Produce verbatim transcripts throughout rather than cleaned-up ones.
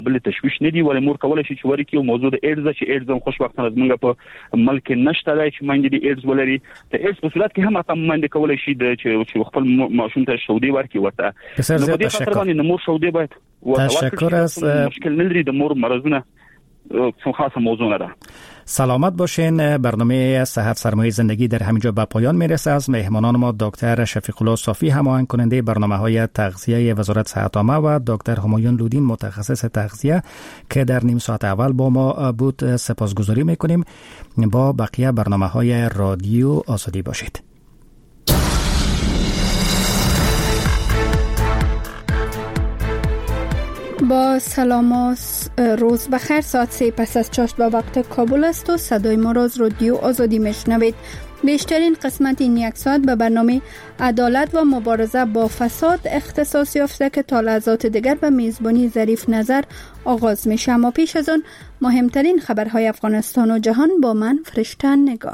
بل تشویش ندی ولی مور کولای شي چې ورکی او موضوع د ایډز چې ایډز هم خوشبختانه زمونږ په ملک نشته دی چې منګ دي ایډز ولري ته ایډز په صورت کې هم هغه منډه کولای شي د چې خپل ماشوم ته شودي ورکی ورته نو په دې خاطر باندې مور شودي باید تشکر از مشکل نداری د مور مرزونه خاصه موضوع نداره. سلامت باشین. برنامه صحت سرمایه زندگی در همینجا به پایان میرسه. از مهمانان ما دکتر شفیق الله صافی هماهنگ کننده برنامه‌های تغذیه وزارت صحت عامه و دکتر همایون لودین متخصص تغذیه که در نیم ساعت اول با ما بود سپاسگزاری میکنیم. با بقیه برنامه‌های رادیو آزادی باشید. با سلام و روز بخیر. ساعت سه پس از چاشت با وقت کابل است و صدای ما را از رادیو آزادی میشنوید. بیشترین قسمت این یک ساعت به برنامه عدالت و مبارزه با فساد اختصاص یافته که تا لحظات دیگر به میزبانی ظریف نظر آغاز میشه. اما پیش از آن مهمترین خبرهای افغانستان و جهان با من فرشته نگاه.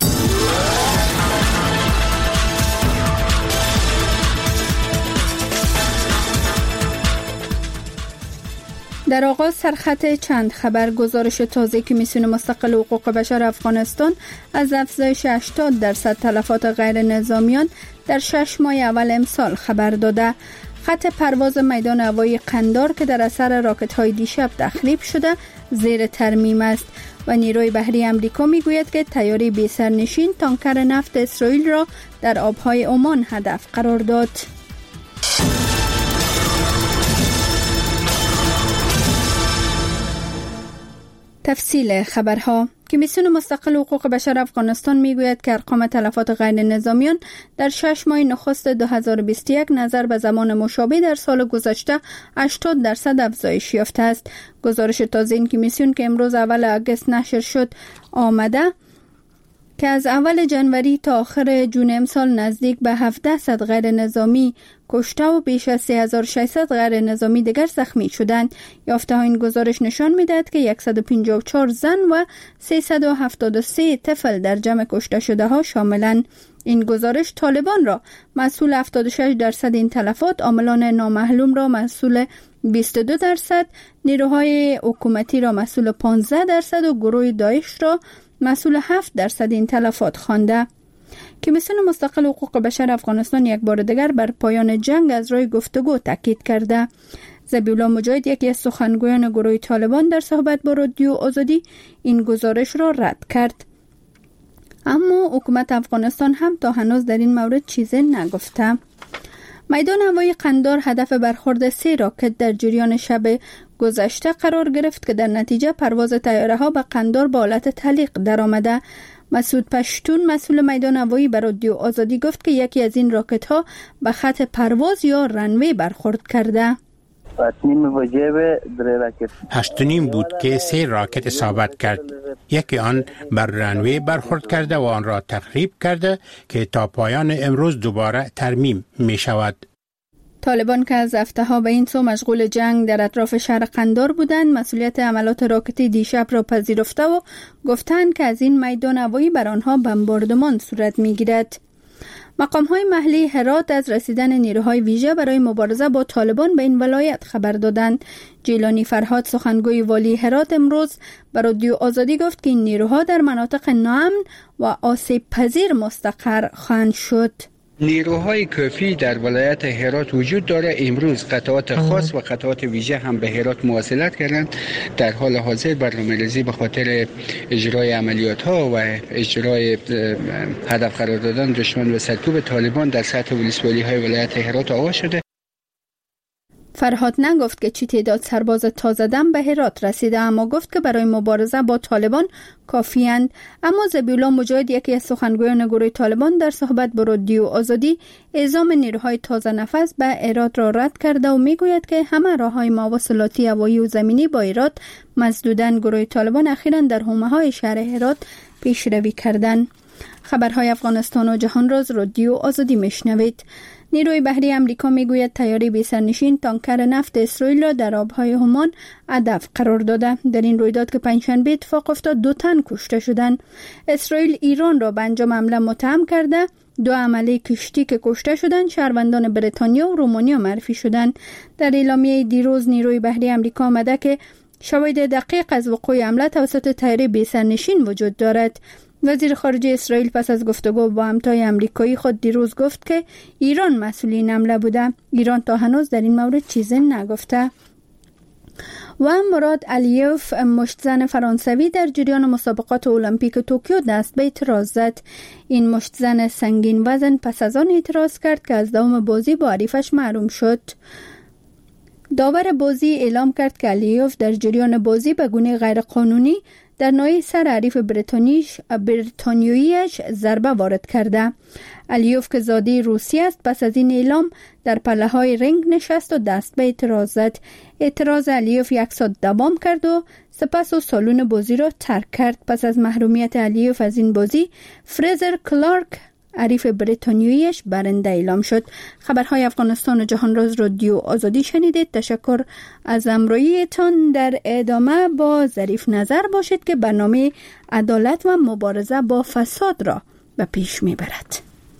در آغاز سرخط چند خبر. گزارش تازه کمیسیون مستقل حقوق بشر افغانستان از افزایش هشتاد درصد تلفات غیر نظامیان در شش ماه اول امسال خبر داده. خط پرواز میدان هوایی قندار که در اثر راکت‌های دیشب تخریب شده زیر ترمیم است و نیروی بحری امریکا میگوید که طیاره بی سرنشین تانکر نفت اسرائیل را در آبهای عمان هدف قرار داد. تفصیل خبرها. کمیسیون مستقل حقوق بشر افغانستان میگوید که ارقام تلفات غیر نظامیان در شش ماه نخست دو هزار و بیست و یک نظر به زمان مشابه در سال گذشته هشتاد درصد افزایش یافته است. گزارش تازه این کمیسیون که امروز اول آگوست نشر شد آمده که از اول جنوری تا آخر جون امسال نزدیک به هفتصد غیر نظامی کشته و بیش از سه هزار و ششصد غیر نظامی دیگر زخمی شدند. یافته ها این گزارش نشان می‌دهد که صد و پنجاه و چهار زن و سیصد و هفتاد و سه طفل در جمع کشته شده ها شاملند. این گزارش طالبان را مسئول هفتاد و شش درصد این تلفات، عاملان نامعلوم را مسئول بیست و دو درصد، نیروهای حکومتی را مسئول پانزده درصد و گروه داعش را مسئول هفت درصد این تلفات خوانده. کمیسیون مستقل حقوق بشر افغانستان یک بار دیگر بر پایان جنگ از راه گفتگو تاکید کرده. ذبیحالله مجاهد یکی از سخنگویان گروه طالبان در صحبت با رادیو آزادی این گزارش را رد کرد. اما حکومت افغانستان هم تا هنوز در این مورد چیزی نگفته. میدان هوایی قندار هدف برخورد سه راکت در جریان شب گذشته قرار گرفت که در نتیجه پرواز طیاره ها به قندار به حالت تعلیق درآمده. مسعود پشتون مسئول میدان هوایی به رادیو آزادی گفت که یکی از این راکت ها به خط پرواز یا رنوی برخورد کرده. هشت و نیم بود که سه راکت اصابت کرد. یکی آن بر رنوی برخورد کرده و آن را تخریب کرده که تا پایان امروز دوباره ترمیم می شود. طالبان که از هفته ها به این سو مشغول جنگ در اطراف شهر قندار بودند، مسئولیت عملات راکتی دیشب را پذیرفته و گفتند که از این میدان هوایی بر آنها بمباردمان صورت می گیرد. مقام های محلی هرات از رسیدن نیروهای ویژه برای مبارزه با طالبان به این ولایت خبر دادند. جیلانی فرهاد سخنگوی والی هرات امروز به رادیو آزادی گفت که این نیروها در مناطق ناامن و آسیب پذیر مستقر خواهند شد. نیروهای کافی در ولایت هرات وجود داره. امروز قطعات خاص و قطعات ویژه هم به هرات مواصلت کردند. در حال حاضر برنامه‌ریزی به خاطر اجرای عملیات ها و اجرای هدف قرار دادن دشمن و سرکوب طالبان در سطح ولسوالی های ولایت هرات آغاز شده. فرهاد نگفت که چی تعداد سرباز تازه دم به هرات رسیده، اما گفت که برای مبارزه با طالبان کافیند. اما ذبیحالله مجاهد یکی از سخنگویان گروه طالبان در صحبت با رادیو آزادی اعزام نیروهای تازه نفس به هرات را رد کرده و میگوید که همه راههای مواصلاتی هوایی و زمینی با هرات مسدودند. گروه طالبان اخیراً در حومه‌های شهر هرات پیشروی کردند. خبرهای افغانستان و جهان را از رادیو آزادی میشنوید. نیروی بحری امریکا میگوید طیاره بی سرنشین تانکر نفت اسرائیل را در آبهای عمان هدف قرار داده. در این رویداد که پنجشنبه اتفاق افتاد دو تن کشته شدند. اسرائیل ایران را به انجام حمله متهم کرده دو عمله کشتی که کشته شدند شهروندان بریتانیا و رومانیا معرفی شدند. در اعلامیه دیروز نیروی بحری امریکا آمده که شواهد دقیق از وقوع حمله توسط طیاره بی سرنشین وجود دارد. وزیر خارجه اسرائیل پس از گفتگو با همتای امریکایی خود دیروز گفت که ایران مسئول این حمله بوده. ایران تا هنوز در این مورد چیزی نگفته. و مراد علیوف، مشتزن فرانسوی، در جریان مسابقات المپیک توکیو دست به اعتراض زد. این مشتزن سنگین وزن پس از آن اعتراض کرد که از دوام بازی با حریفش محروم شد. داور بازی اعلام کرد که علیوف در جریان بازی به گونه غیر قانونی در ناحیه سر حریف بریتانیش بریتانیاییش ضربه وارد کرده. علیوف که زاده روسی است پس از این اعلام در پله های رنگ نشست و دست به اعتراض زد. اعتراض علیوف یک ساعت دوام کرد و سپس او سالن بازی را ترک کرد. پس از محرومیت علیوف از این بازی، فریزر کلارک حریف بریتانیاییش برنده اعلام شد. خبرهای افغانستان و جهان راز رادیو آزادی شنیدید. تشکر از همراهیتان. در ادامه با ظریف نظر باشید که برنامه عدالت و مبارزه با فساد را به پیش میبرد.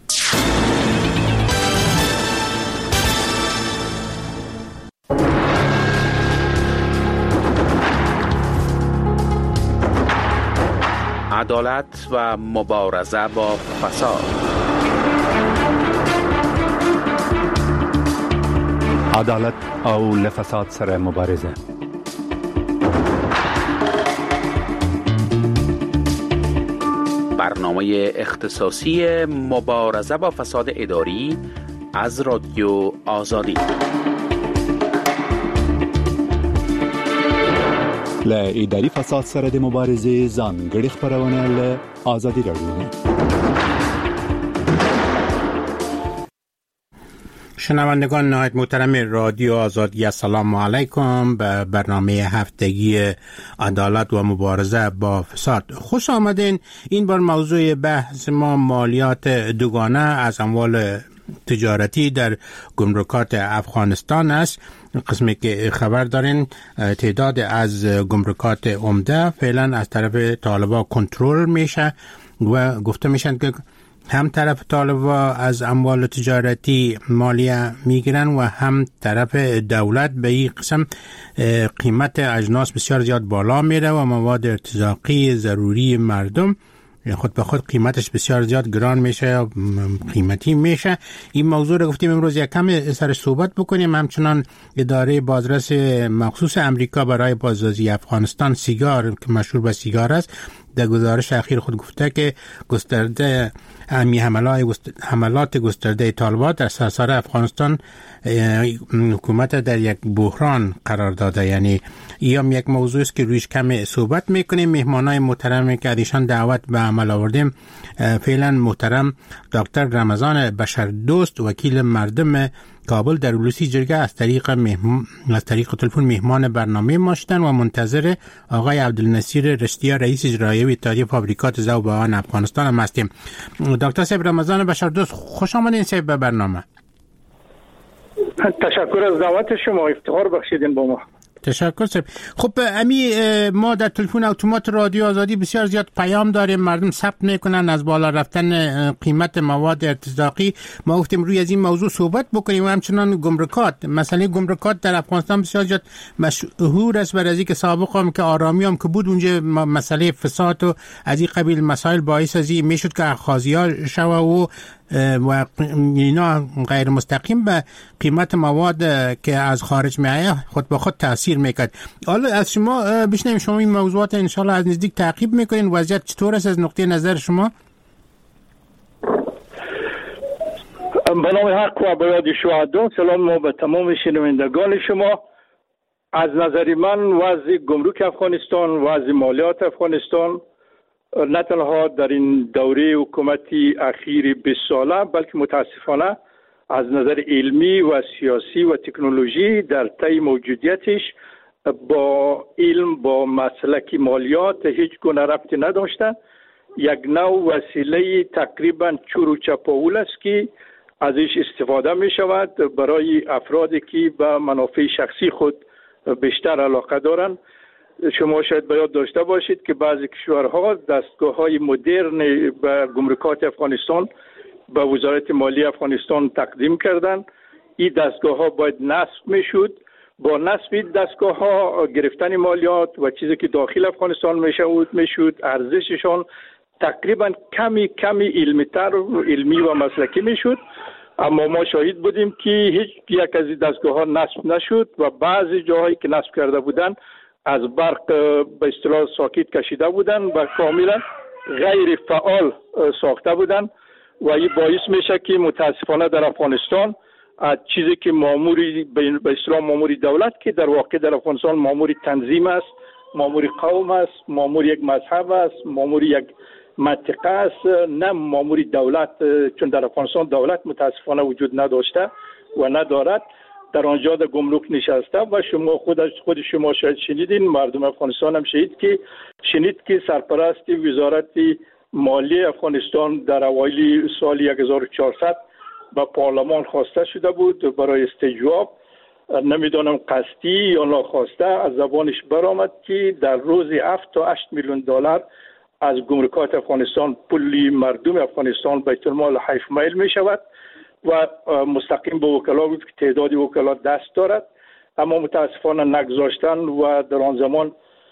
عدالت و مبارزه با فساد. عدالت او لفساد سره مبارزه. برنامه اختصاصی مبارزه با فساد اداری از رادیو آزادی. ل اداري فساد سره د مبارزې ځانګړي خبرونه له آزادي رادیو. شنوندگان نهایت محترم رادیو آزادی، السلام علیکم. به برنامه هفتگی عدالت و مبارزه با فساد خوش آمدین. این بار موضوع بحث ما مالیات دوگانه از اموال تجارتی در گمرکات افغانستان است. قسمی که خبر دارین تعداد از گمرکات عمده فعلا از طرف طالبان کنترل میشه و گفته میشن که هم طرف طالبان از اموال تجارتی مالیه میگیرن و هم طرف دولت به این قسم قیمت اجناس بسیار زیاد بالا میره و مواد ارتزاقی ضروری مردم خود به خود قیمتش بسیار زیاد گران میشه، قیمتی میشه. این موضوع رو گفتیم امروز یک کم سرش صحبت بکنیم. همچنان اداره بازرس مخصوص امریکا برای بازسازی افغانستان سیگار که مشهور به سیگار است، در گزارش اخیر خود گفته که گسترده امی حملات گسترده طالبان در سراسر افغانستان حکومت در یک بحران قرار داده. یعنی این یک موضوع است که رویش کم صحبت میکنیم. مهمانای محترمی که ادیشان دعوت به عمل آوردیم فعلا محترم دکتر رمضان بشردوست، وکیل مردم کابل در ولوسی جرگه، از طریق مهمان از طریق تلفن مهمان برنامه ما شدن و منتظر آقای عبدالنصیر رشدیا، رئیس اجرایی اتحادیه فابریکات ذوب آهن افغانستان هم هستیم. دکتر صاحب رمضان بشردوست، خوش آمدین صاحب به برنامه. تشکر از دعوت شما، افتخار بخشیدین با ما. تشکر صاحب. خب امی ما در تلفن اتومات رادیو آزادی بسیار زیاد پیام داریم، مردم ثبت میکنن از بالا رفتن قیمت مواد ارتزاقی. ما گفتیم روی از این موضوع صحبت بکنیم و همچنان گمرکات، مثلا گمرکات در افغانستان بسیار زیاد مشهور است برای اینکه سابقا هم که آرامی هم که بود اونجا مسئله فساد و از این قبیل مسائل باعث از این میشد که اخاذی‌ها شوه و و اینا غیر مستقیم به قیمت مواد که از خارج میآید خود به خود تاثیر میکرد. حالا از شما بشنویم، شما این موضوعات انشالله از نزدیک تعقیب میکنین، وضعیت چطور است از نقطه نظر شما؟ به نام حق و به یاد شهدا، سلام ما به تمام شنوندگان شما. از نظر من وضع گمرک افغانستان، وضع مالیات افغانستان نه تنها در این دوره حکومتی اخیر بیست ساله بلکه متاسفانه از نظر علمی و سیاسی و تکنولوژی در طی موجودیتش با علم با مسلک مالیات هیچ گونه ربطی نداشته. یک نوع وسیله تقریبا چور و چپاول است که ازش استفاده می شود برای افرادی که به منافع شخصی خود بیشتر علاقه دارند. شما شاید به یاد داشته باشید که بعضی کشورها دستگاه های مدرن به گمرکات افغانستان به وزارت مالی افغانستان تقدیم کردند. این دستگاه ها باید نصب میشد. با نصب این دستگاه ها گرفتن مالیات و چیزی که داخل افغانستان میشود میشد ارزششان تقریبا کمی کمی علمی تر علمی و مسلکی میشد. اما ما شاهد بودیم که هیچ یک از این دستگاه ها نصب نشد و بعضی جاهایی که نصب کرده بودند از برق به اصطلاح ساکت کشیده بودند و کاملا غیر فعال ساخته بودند و این باعث میشه که متاسفانه در افغانستان از چیزی که ماموری به اصطلاح ماموری دولت که در واقع در افغانستان ماموری تنظیم است، ماموری قوم است، ماموری یک مذهب است، ماموری یک منطقه است، نه ماموری دولت، چون در افغانستان دولت متاسفانه وجود نداشته و ندارد. در آنجا در گمرک نشسته و شما خود خود شما شاید شنیدین، مردم افغانستان هم شنید که شنید که سرپرست وزارت مالی افغانستان در اوایل سال هزار و چهارصد به پارلمان خواسته شده بود برای استجواب، نمیدانم قصدی یا ناخواسته از زبانش برآمد که در روز هفت تا هشت میلیون دلار از گمرکات افغانستان پولی مردم افغانستان بیت المال حیف میل می شود و مستقیم به وکلا بود که تعداد وکلا دست دارد. اما متاسفانه نگذاشتن و در آن زمان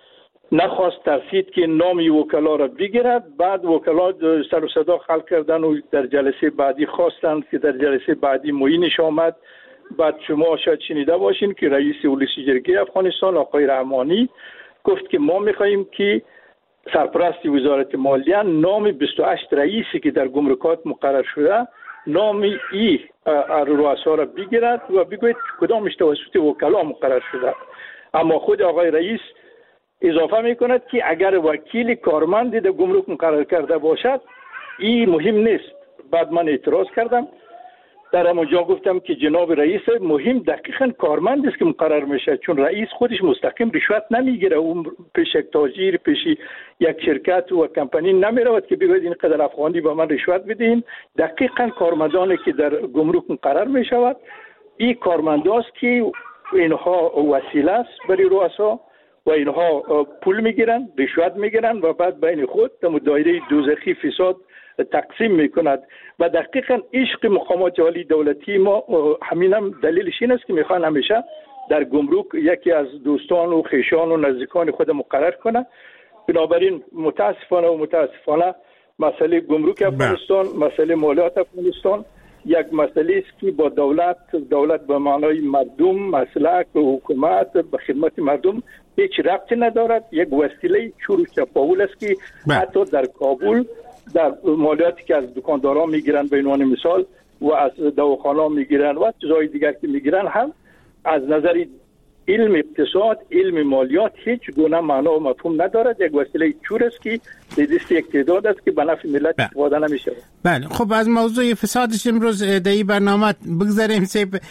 نخواست ترسید که نام وکلا را بگیرد. بعد وکلا سر و صدا خلق کردن و در جلسه بعدی خواستند که در جلسه بعدی معینش آمد. بعد شما شاید شنیده باشین که رئیس ولسی جرگه افغانستان آقای رحمانی گفت که ما میخواییم که سرپرست وزارت مالیه نام بیست و هشت رئیسی که در گمرکات مقرر شده نام ای رؤسا را بگیرد و بگوید کدامش توسط وکلا مقرر شده. اما خود آقای رئیس اضافه میکند که اگر وکیل کارمند در گمرک مقرر کرده باشد این مهم نیست. بعد من اعتراض کردم، در همونجا گفتم که جناب رئیس مهم دقیقاً کارمند است که مقرر میشه، چون رئیس خودش مستقیم رشوت نمیگیره، اون پیش یک تاجر پیش یک شرکت و کمپانی نمیرود که بگوید این قدر افغانی به من رشوت بدین. دقیقاً کارمندانی که در گمرک مقرر میشود این کارمنداست که اینها وسیله است برای رؤسا و اینها پول میگیرن، رشوت میگیرن و بعد بین خود در دایره دوزخی فساد تقسیم میکند. و دقیقاً عشق مقامات عالی دولتی ما همین هم دلیلش این است که میخوان همیشه در گمرک یکی از دوستان و خویشان و نزدیکان خود مقرر کنه. بنابراین متاسفانه و متاسفانه مسئله گمرک افغانستان، مسئله مالیات افغانستان یک مسئله است که با دولت دولت به معنای مردم، مسلک و حکومت به خدمت مردم هیچ ربطی ندارد. یک وسیله چور و چپاول است که حتی در کابل در مالیاتی که از دکانداران میگیرن به عنوان مثال و از دواخانه‌ها میگیرن و چیزهای دیگر که میگیرن هم از نظر علم اقتصاد، علم مالیات هیچ گونه معنا و مفهوم ندارد. یک وسیله چور است که به دست یک تعداد است که به نفع ملت استفاده نمیشه. بله، خب از موضوع فسادش امروز در این برنامه بگذاریم.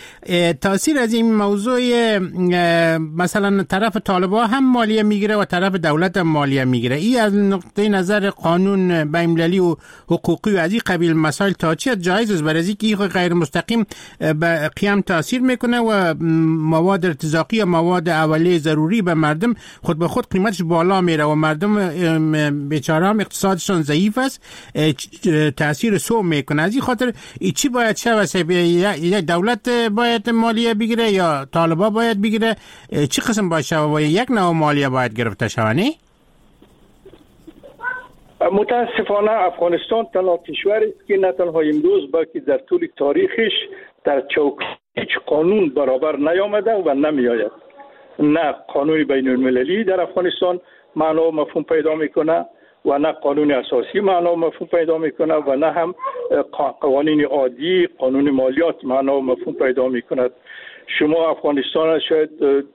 تاثیر از این موضوع مثلا طرف طالبان هم مالیه میگیره و طرف دولت هم مالیه میگیره، این از نقطه نظر قانون بین‌المللی و حقوقی و از این قبیل مسائل تا چه جایز است؟ برای اینکه این غیر مستقیم به قیام تاثیر میکنه و مواد ارتزاقی یا مواد اولیه ضروری به مردم خود به خود قیمتش بالا میره و مردم بیچاره هم اقتصادشون ضعیف است، تاثیر سو میکنه. از این خاطر چی باید شود؟ یا دولت باید مالیه بگیره یا طالبا باید بگیره؟ چی قسم باید شود و یک نوع مالیه باید گرفته شونی؟ متاسفانه افغانستان تنها کشوری است که نه تنها امروز بلکه در طول تاریخش در چوکات هیچ قانون برابر نیامده و نمیآید. نه قانون بین المللی در افغانستان معنا و مفهوم پیدا میکنه و نه قانون اساسی معنا و مفهوم پیدا میکنه و نه هم قوانین عادی قانون مالیات معنا و مفهوم پیدا میکند. شما افغانستان شاید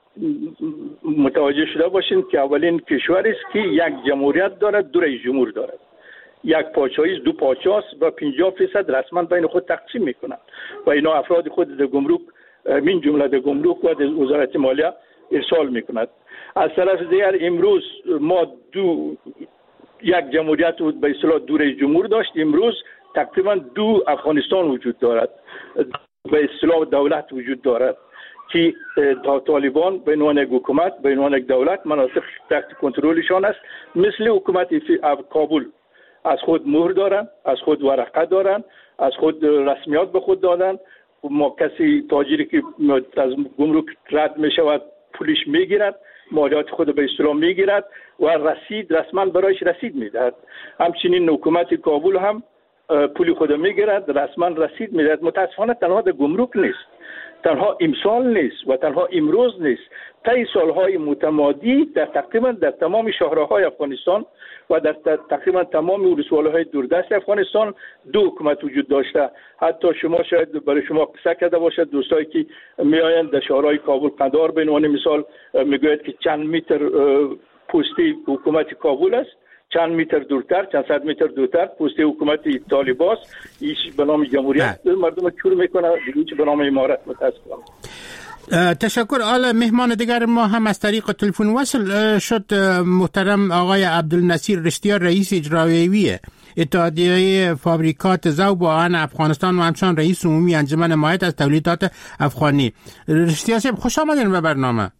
متوجه شده باشین که اولین کشوری است که یک جمهوریت دارد، دو رئیس جمهور دارد. یک پادشاهی دو پادشاه و پنجاه درصد رسما بین خود تقسیم میکنند و اینا افراد خود در گمرک من جمله در گمرک و در وزارت مالیه ارسال میکند. از طرف دیگر امروز ما دو یک جمهوریت و به اصطلاح دو رئیس جمهور داشت، امروز تقریبا دو افغانستان وجود دارد، به اصطلاح دولت وجود دارد که طالبان به عنوان یک حکومت، به عنوان یک دولت مناطق تحت کنترلشان است، مثل حکومت کابل. از خود مهر دارن، از خود ورقه دارن، از خود رسمیات به خود دادن. ما کسی تاجری که از گمرک رد می شود پولش میگیرد، مالیات خود به اصطلاح میگیرد و رسید رسما برایش رسید میدهد. همچنین حکومت کابل هم پول خود میگیرد، رسما رسید میدهد. متاسفانه تنها در گمرک نیست، تنها امسال نیست و تنها امروز نیست، طی سالهای متمادی در تقریبا در تمام شهرهای افغانستان و در تقریبا تمام ولسوالی‌های دوردست افغانستان دو حکومت وجود داشته. حتی شما شاید برای شما قصه کرده باشد دوستایی که میآیند در شهرهای کابل قندار به عنوان مثال میگوید که چند متر پستی حکومت کابل است، چند متر دورتر، چند صد متر دورتر پستی حکومت طالباس، ایش به نام جمهوریت مردم چور میکنه، دیگه به نام امارت. متاسفم. تشکر. حالا مهمان دیگر ما هم از طریق تلفن وصل شد. محترم آقای عبدالنصیر رشتیار، رئیس اجرایی اتحادیه فابریکات ذوب و آهن افغانستان و همچنان رئیس عمومی انجمن حمایت از تولیدات افغانی. رشتیار صاحب خوش آمدین به برنامه.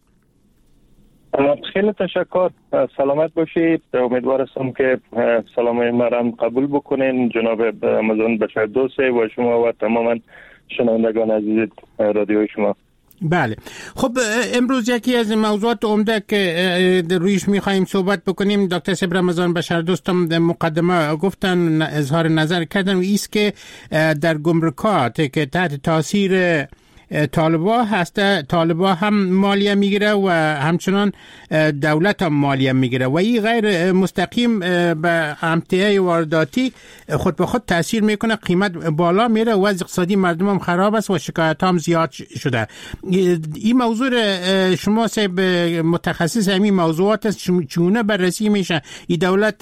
خیلی تشکر. سلامت باشید. امیدوار هستم که سلام مرام قبول بکنین جناب آمازون بشر دوست و شما و تماما شنوندگان عزیز رادیوی شما. بله. خب امروز یکی از موضوعات عمده که رویش میخوایم صحبت بکنیم، دکتر صاحب رمضان بشر دوستم مقدمه گفتن، اظهار نظر کردن و ایست که در گمرکات که تحت تاثیر طالبا هسته، طالبا هم مالیه میگیره و همچنان دولت هم مالیه میگیره و این غیر مستقیم به امتیاز وارداتی خود به خود تاثیر میکنه، قیمت بالا میره و وضع اقتصادی مردم هم خراب است و شکایت هم زیاد شده. این موضوع شما صاحب متخصص همین موضوعات است، چونه بررسی میشه؟ این دولت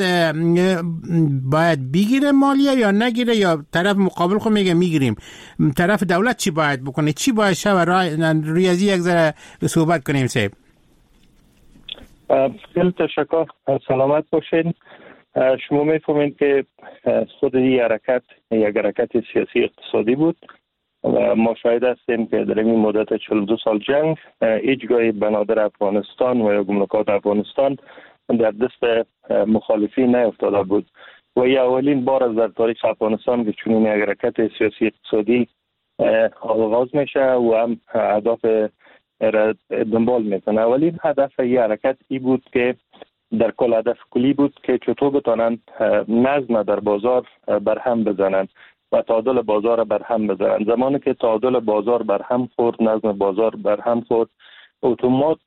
باید بگیره مالیه یا نگیره، یا طرف مقابل خود میگه میگیریم؟ طرف دولت چی باید بکنه؟ چی باید شو روی از یک ذره صحبت کنیم صاحب؟ خیلی تشکر. سلامت باشین. شما میفهمید که خود این حرکت یک حرکت سیاسی اقتصادی بود و ما شاهد هستیم که در این مدت چهل و دو سال جنگ هیچگاه بنادر افغانستان و یا گمرکات افغانستان در دست مخالفین نیفتاده بود و این اولین بار از در تاریخ افغانستان که چنین یک حرکت سیاسی اقتصادی آغاز میشه و هم اهداف را دنبال میکنه. اولین هدف این حرکت ای بود که در کل هدف کلی بود که چطور بتانند نظم در بازار برهم بزنند و تعادل بازار برهم بزنند. زمانی که تعادل بازار برهم خورد، نظم بازار برهم خورد، اتومات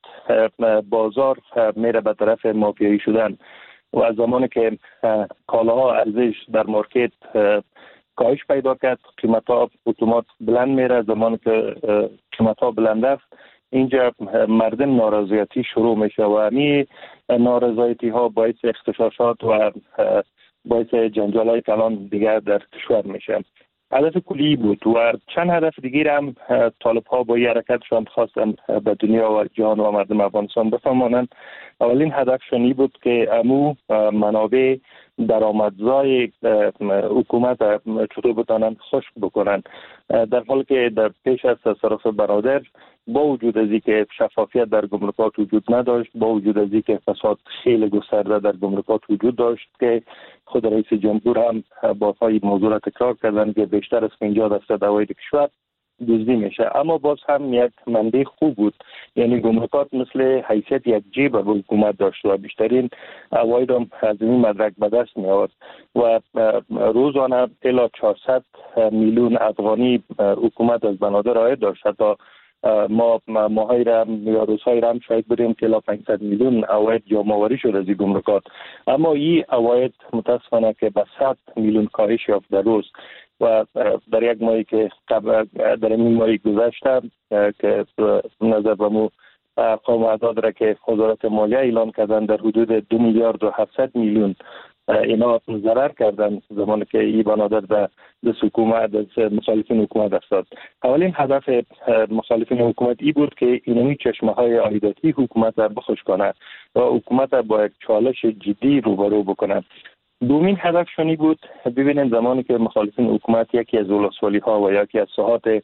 بازار میره به طرف مافیایی شدن و زمانی که کالاها ارزش در مارکت کاهش پیدا کرد، قیمت ها اتومات بلند میره. زمانی که قیمت ها بلند رفت، اینجا مردم نارضایتی شروع میشه و همین نارضایتی ها باعث اختشاشات و باعث جنجال های کلان دیگر در کشور میشه. هدف کلی بود و چند هدف دیگر هم طالب ها با این حرکتشان خواستن به دنیا و جهان و مردم افغانستان بفهمانند. اولین هدفشان بود که امو منابع درآمدزای حکومت چطور بتانند خشک بکنند، در حالی که در پیش از تصرف برادر با وجود از اینکه شفافیت در گمرکات وجود نداشت، با وجود از اینکه فساد خیلی گسترده در گمرکات وجود داشت که خود رئیس جمهور هم با پای موضوع را تکرار کردن که بیشتر از پنجاه درصد عواید کشور دزدی میشه، اما باز هم یک منبع خوب بود. یعنی گمرکات مثل حیثیت یک جیب به حکومت داشت و بیشترین عواید هم از این مدرک به دست می آورد و روزانه الی چهارصد میلیون افغانی حکومت از بنادر عاید داشت. حتی ما ماهای رم یا روزهای رم شاید بریم که الی پانصد میلیون عواید جمع‌آوری شد از این گمرکات، اما این عواید متاسفانه که به صد میلیون کاهش یافت در روز و در یک ماهی که در این ماهی گذشته که نظر به مو ارقام اعداد را که وزارت مالیه اعلان کردن در حدود دو میلیارد و هفتصد میلیون اینا ضرر کردن زمانی که این بنادر در دست حکومت دست مخالفین حکومت افتاد. اولین هدف مخالفین حکومت ای بود که اینمی چشمه های عایداتی حکومت را بخوش کنه و حکومت را با یک چالش جدی روبرو بکنه. دومین هدفشانی بود، ببینید زمانی که مخالفین حکومت یکی از ولسوالی ها و یکی از ساحات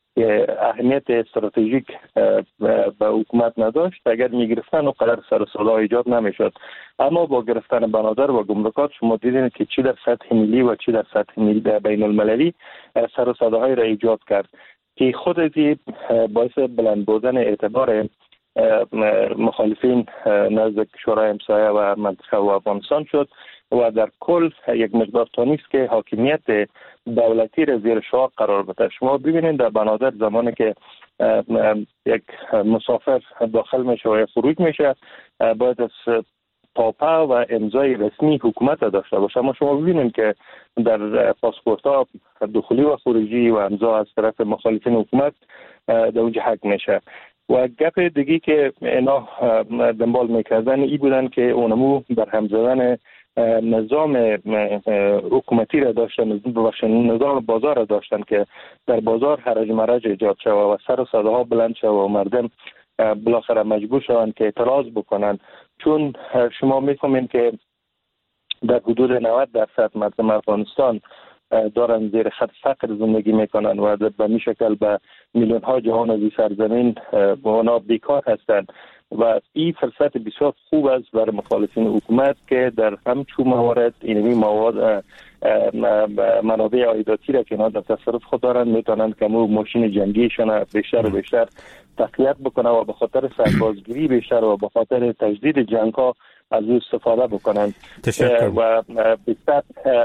اهمیت استراتژیک به حکومت نداشت، اگر میگرفتن و قدر سر و صدا ایجاد نمیشد. اما با گرفتن بنادر و گمرکات شما دیدین که چی در سطح ملی و چی در سطح ملی بین المللی سر و صداهای را ایجاد کرد که خود از باعث بلند بودن اعتبار مخالفین نزد شورای همسایه و منطقه و افغانستان شد و در کل یک مقدار تانیست که حاکمیت دولتی را زیر شعار قرار بده. شما ببینید در بنادر زمانی که یک مسافر داخل میشه و خروج میشه باید از پاپه و امضای رسمی حکومت داشته باشه. اما شما ببینید که در پاسپورت ها دخولی و خروجی و امضا از طرف مخالفین حکومت در اونجا حق میشه. و گپ دیگه که اینا دنبال میکردن ای بودن که اونمو برهم زدن نظام حکومتی را داشتن، نظام بازار را داشتن که در بازار حرج مرج ایجاد شد و سر و صداها بلند شد و مردم بالاخره مجبور شدن که اعتراض بکنن. چون شما میفهمین که در حدود نود درصد مردم افغانستان دارن زیر خط فقر زندگی میکنن و به می شکل به میلیون ها جهان از سرزمین و اونا بیکار هستند و این فرصت بسیار خوب است برای مخالفین حکومت که در همچون موارد اینمی مواد منابع عایداتی را که اینا در تصرف خود دارن میتونن که مو ماشین جنگیشون بیشتر و بیشتر تقویت بکنن و به خاطر سربازگیری بیشتر و به خاطر تجدید جنگ ها از او استفاده بکنن و بیشتر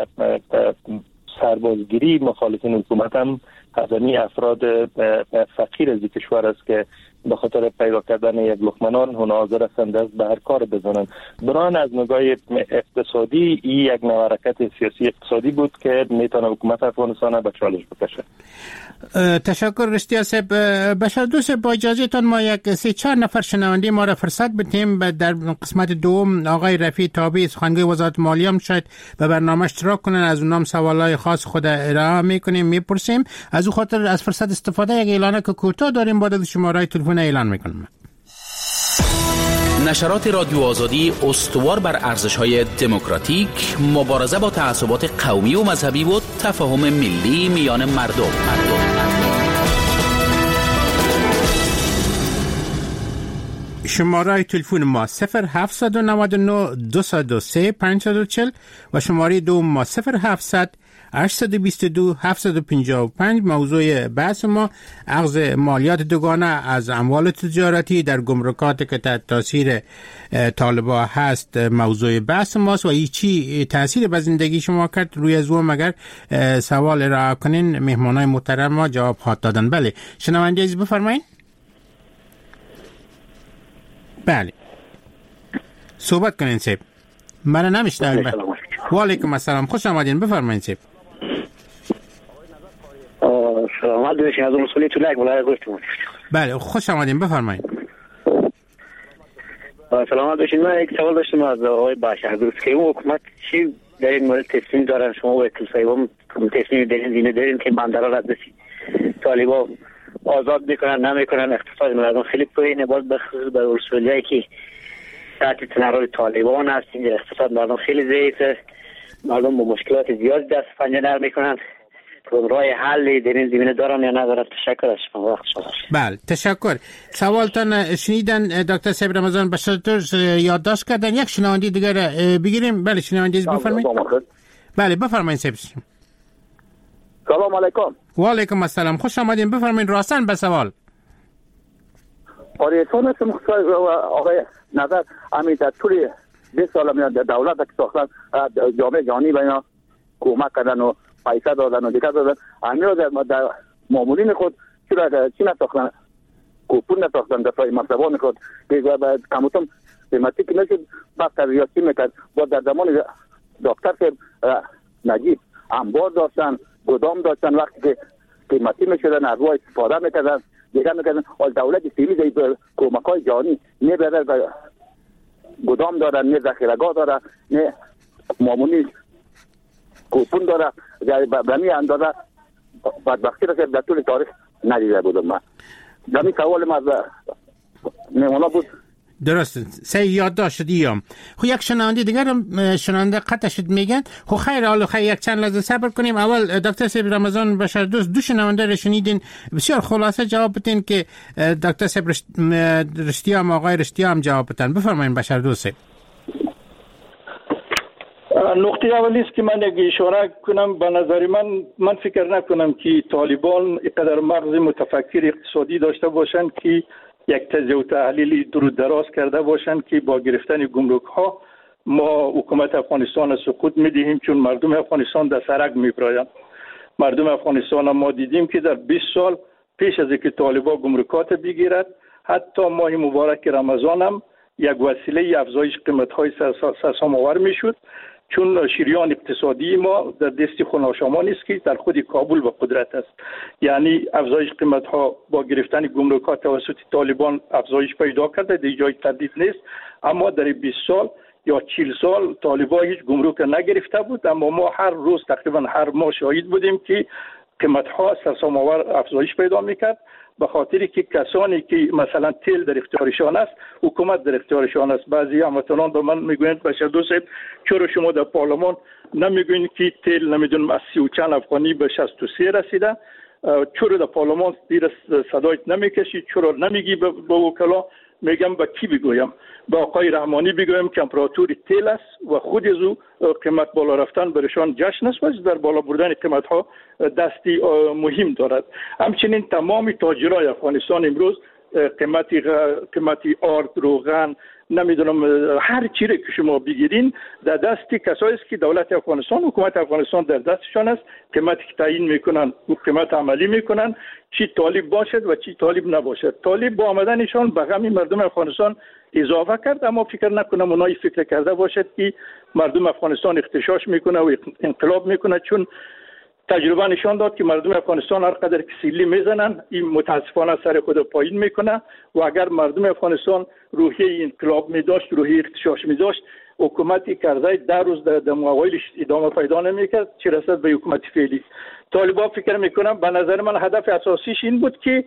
سربازگیری مخالفین حکومت هم هزینه افراد فقیر از کشور است که به خاطر پیدا کردن یک لقمه نان حاضر هستند دست به هر کار بزنند. بنابراین از نگاه اقتصادی این یک نوع حرکت سیاسی اقتصادی بود که میتونه حکومت افغانستان به چالش بکشه. تشکر رشتیا صاحب. بشار دوست با اجازهتان ما یک سه چهار نفر شنونده ما را فرصت بدیم. در قسمت دوم آقای رفیع تابی سخنگوی وزارت مالیه هم شاید به برنامه اشتراک کنن، از اونام سوالای خاص خود ارائه میکنیم میپرسیم. از او خاطر از فرصت استفاده یک اعلانه که کوتاه داریم بعد از شماره تلفن اعلان میکنم. نشرات رادیو آزادی استوار بر ارزش‌های دموکراتیک، مبارزه با تعصبات قومی و مذهبی و تفاهم ملی میان مردم. مردم. شماره تلفن ما صفر هفت نه نه دو صفر سه پنج چهار صفر و شماره دوم ما صفر هفت هشت دو دو هفت پنج پنج. موضوع بحث ما اخذ مالیات دوگانه از اموال تجارتی در گمرکات که تحت تاثیر طالبا هست موضوع بحث ماست و این چی تاثیر به زندگی شما کرد روی از اون مگر سوال ارائه کنین مهمانای محترم ما جواب خواهد دادن. بله شنونده عزیز بفرمایید. بله صحبت کنین سیب. من نمیشنم. و علیکم السلام، خوش آمدین، بفرمایید سیب. سلامت باشین. از رسولی طولک ولایت گفتم. بله خوش آمدین، بفرمایید. سلامت باشین. من یک سوال داشتم از آقای بشار دوست که اون حکومت چی در این مورد تصمیم دارن؟ شما و کلیسایی‌ها تصمیم دارین زینه دارین که بندرها را دستی طالبا آزاد میکنن نمیکنن؟ اقتصاد مردم خیلی پایینه، باز به خصوص به رسولیایی که تحت تنرال طالبان هست اینجا اقتصاد مردم خیلی ضعیفه، مردم با مشکلات زیاد دست پنجه نرم میکنن. راه حل در این زمینه دارن یا ندارن؟ تشکر از شما، وقت شما. بله تشکر. سوالتان شنیدن دکتر صاحب رمضان بشار یادداشت کردن. یک شنونده دیگر بگیریم. بله شنونده بفرمایید. بله بفرمایید صاحب. سلام علیکم. و علیکم السلام، خوش آمدین، بفرمایید راستن به سوال. آریتون هستم آقای نظر همین در طول بیست سال میاد دولت که ساختن جامعه جهانی به اینا کمک کردن و پیسه دادن و دیگه دادن. همین در معمولین خود چرا چی نساختن؟ کوپون نساختن دفعه مصرفان خود که باید کموتم قیمتی که نشد بخت ریاسی میکرد. با در زمان دکتر که نجیب انبار داشتن، گدام داشتن، وقتی که قیمتی میشدن از روی استفاده میکردن دیگه میکردن. اول دولت سیمی دیگه کمک های جهانی نه برای گدام دارن، نه ذخیره‌گاه دارن، نه معمولی کوپون داره. برمی اندازه بدبختی را که در طول تاریخ ندیده بودم. من دمی سوال ما از نمونه بود درست سه یادداشت دیام. خب یک شنونده دیگر هم شنونده قطع شد میگن خب خیر حالا خیر یک چند لحظه صبر کنیم. اول دکتر صاحب رمضان بشردوست دو شنونده رو شنیدین، بسیار خلاصه جواب بدین که دکتر صاحب رشتیام آقای رشتیام جواب بدن. بفرمایید بشردوست. نقطه اولی است که من یک اشاره کنم، به نظر من من فکر نکنم که طالبان اینقدر مغز متفکر اقتصادی داشته باشند که یک تجزیه و تحلیل درو دراز کرده باشند که با گرفتن گمرک ها ما حکومت افغانستان سقوط میدهیم، چون مردم افغانستان در سرک میبرایم. مردم افغانستان ما دیدیم که در بیست سال پیش از اینکه طالبان گمرکات بگیرد، حتی ماه مبارک رمضان هم یک وسیله افزایش قیمت های سرسام‌آور میشد، چون شریان اقتصادی ما در دست خناشاما نیست که در خود کابل و قدرت است. یعنی افزایش قیمت ها با گرفتن گمرکات توسط طالبان افزایش پیدا کرده، در جای تردید نیست. اما در بیست سال یا چهل سال طالبان هیچ گمرک نگرفته بود، اما ما هر روز تقریبا هر ماه شاهد بودیم که قیمت ها سرسام‌آور افزایش پیدا میکرد، به خاطری که کسانی که مثلا تیل در اختیارشان است، حکومت در اختیارشان است. بعضی هموطنان به من میگویند بشردوست چرا شما در پارلمان نمیگویید که تیل نمیدونم از سی و چند افغانی به شصت و سه رسیده، چرا در پارلمان دیر صدایت نمیکشید، چرا نمیگی به وکلا؟ میگم به کی بگویم؟ به آقای رحمانی بگویم که امپراتور تیل است و خود از او قیمت بالا رفتن برشان جشن است و در بالا بردن قیمت ها دستی مهم دارد. همچنین تمام تاجرای افغانستان امروز قیمتی قیمتی آرد، روغن، نمیدونم هر چیزی که شما بگیرین در دستی کسایی است که دولت افغانستان، حکومت افغانستان در دستشان است. قیمتی که تعیین میکنن و قیمت عملی میکنن، چی طالب باشد و چی طالب نباشد. طالب با آمدنشان به غم مردم افغانستان اضافه کرد، اما فکر نکنم اونایی فکر کرده باشد که مردم افغانستان اختشاش میکنه و انقلاب میکنه، چون تجربه نشان داد که مردم افغانستان هر قدر که سیلی میزنن این متاسفانه سر خود پایین میکنه و اگر مردم افغانستان روحیه انقلاب می داشت، روحیه اختشاش می داشت، حکومتی کرده در روز در اوایلش ادامه پیدا نمیکرد، چه رسد به حکومت فعلی. طالبان فکر میکنم به نظر من هدف اساسیش این بود که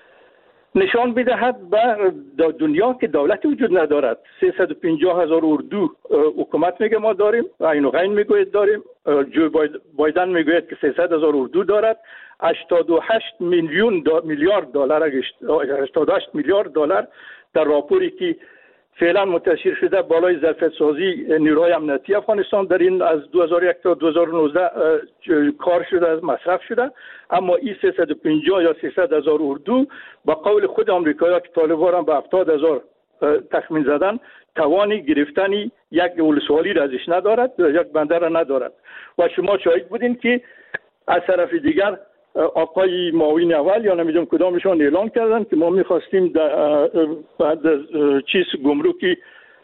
نشان بدهد به دنیا که دولت وجود ندارد. سیصد و پنجاه هزار اردو حکومت میگه ما داریم، عین و غین میگوید داریم، جو بایدن میگوید که سیصد هزار اردو دارد، هشتاد و هشت میلیون میلیارد دلار هشتاد و هشت میلیارد دلار در راپوری که فعلا منتشر شده بالای ظرفیت سازی نیروهای امنیتی افغانستان در این از دو هزار و یک تا دو هزار و نوزده کار شده، مصرف شده. اما این سیصد و پنجاه یا سیصد هزار اردو با قول خود آمریکایی‌ها که طالبان هم به هفتاد هزار تخمین زدن، توانی گرفتنی یک ولسوالی را ازش ندارد، یک بندر را ندارد. و شما شاهد بودین که از طرف دیگر آقای معاون اول یا نمیدونم کدامشون اعلان کردن که ما میخواستیم بعد چیز گمرکی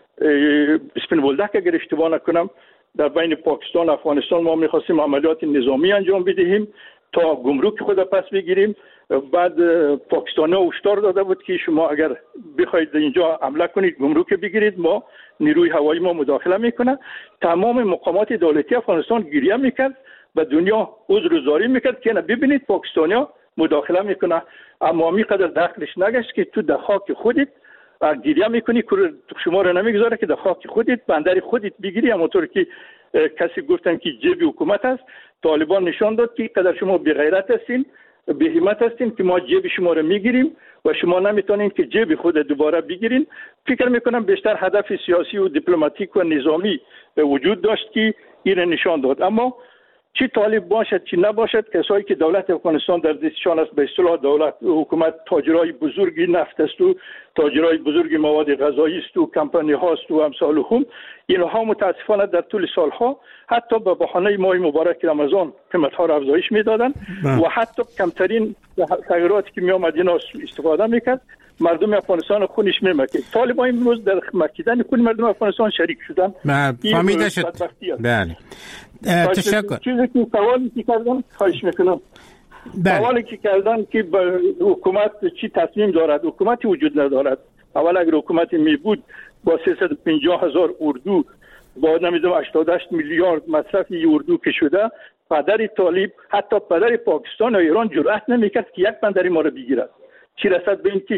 اسپین بولدک اگر اشتباه نکنم در بین پاکستان و افغانستان ما میخواستیم عملیات نظامی انجام بدهیم تا گمرک خود پس بگیریم. بعد پاکستان ها هشدار داده بود که شما اگر بخواید اینجا حمله کنید گمرک بگیرید، ما نیروی هوایی ما مداخله میکنه. تمام مقامات دولتی افغانستان گریه میکرد و دنیا عذرگزاری میکرد که نه ببینید پاکستانیا مداخله میکنه، اما می قدر داخلش نگشت که تو در خاک خودت گریه میکنی که شما رو نمیگذاره که در خاک خودت بندر خودت بگیری. همونطور که کسی گفتن که جیب حکومت است، طالبان نشان داد که قدر شما بی غیرت هستین، بی همت هستین که ما جیب شما رو میگیریم و شما نمیتونین که جیب خود دوباره بگیرین. فکر میکنم بیشتر هدف سیاسی و دیپلماتیک و نظامی وجود داشت که این نشان داد. اما چی طالب باشد چی نباشد، کسایی که دولت افغانستان در دستشان است، به اصطلاح دولت حکومت تاجرای بزرگی نفت است و تاجرای بزرگی مواد غذایی است و کمپانی هاست و امثال هم، اینها متاسفانه در طول سالها حتی به بهانه ماه مبارک رمضان قیمت ها را افزایش میدادند و حتی کمترین تغییراتی که می آمد اینا استفاده میکرد، مردم افغانستان خونش میمکید. طالبان امروز در مکیدن خون مردم افغانستان شریک شدن. فهمیده شد. بله. تشکر. چیزی که سوالی که کردن خواهش میکنم. سوالی که کردن که حکومت چی تصمیم دارد، حکومتی وجود ندارد. اول اگر حکومتی می بود با سیصد و پنجاه هزار اردو با نمیدونم هشتاد و هشت میلیارد مصرف اردو که شده، پدر طالب حتی پدر پاکستان و ایران جرأت نمیکرد که یک بندری ما رو بگیرد. چی رسد به این که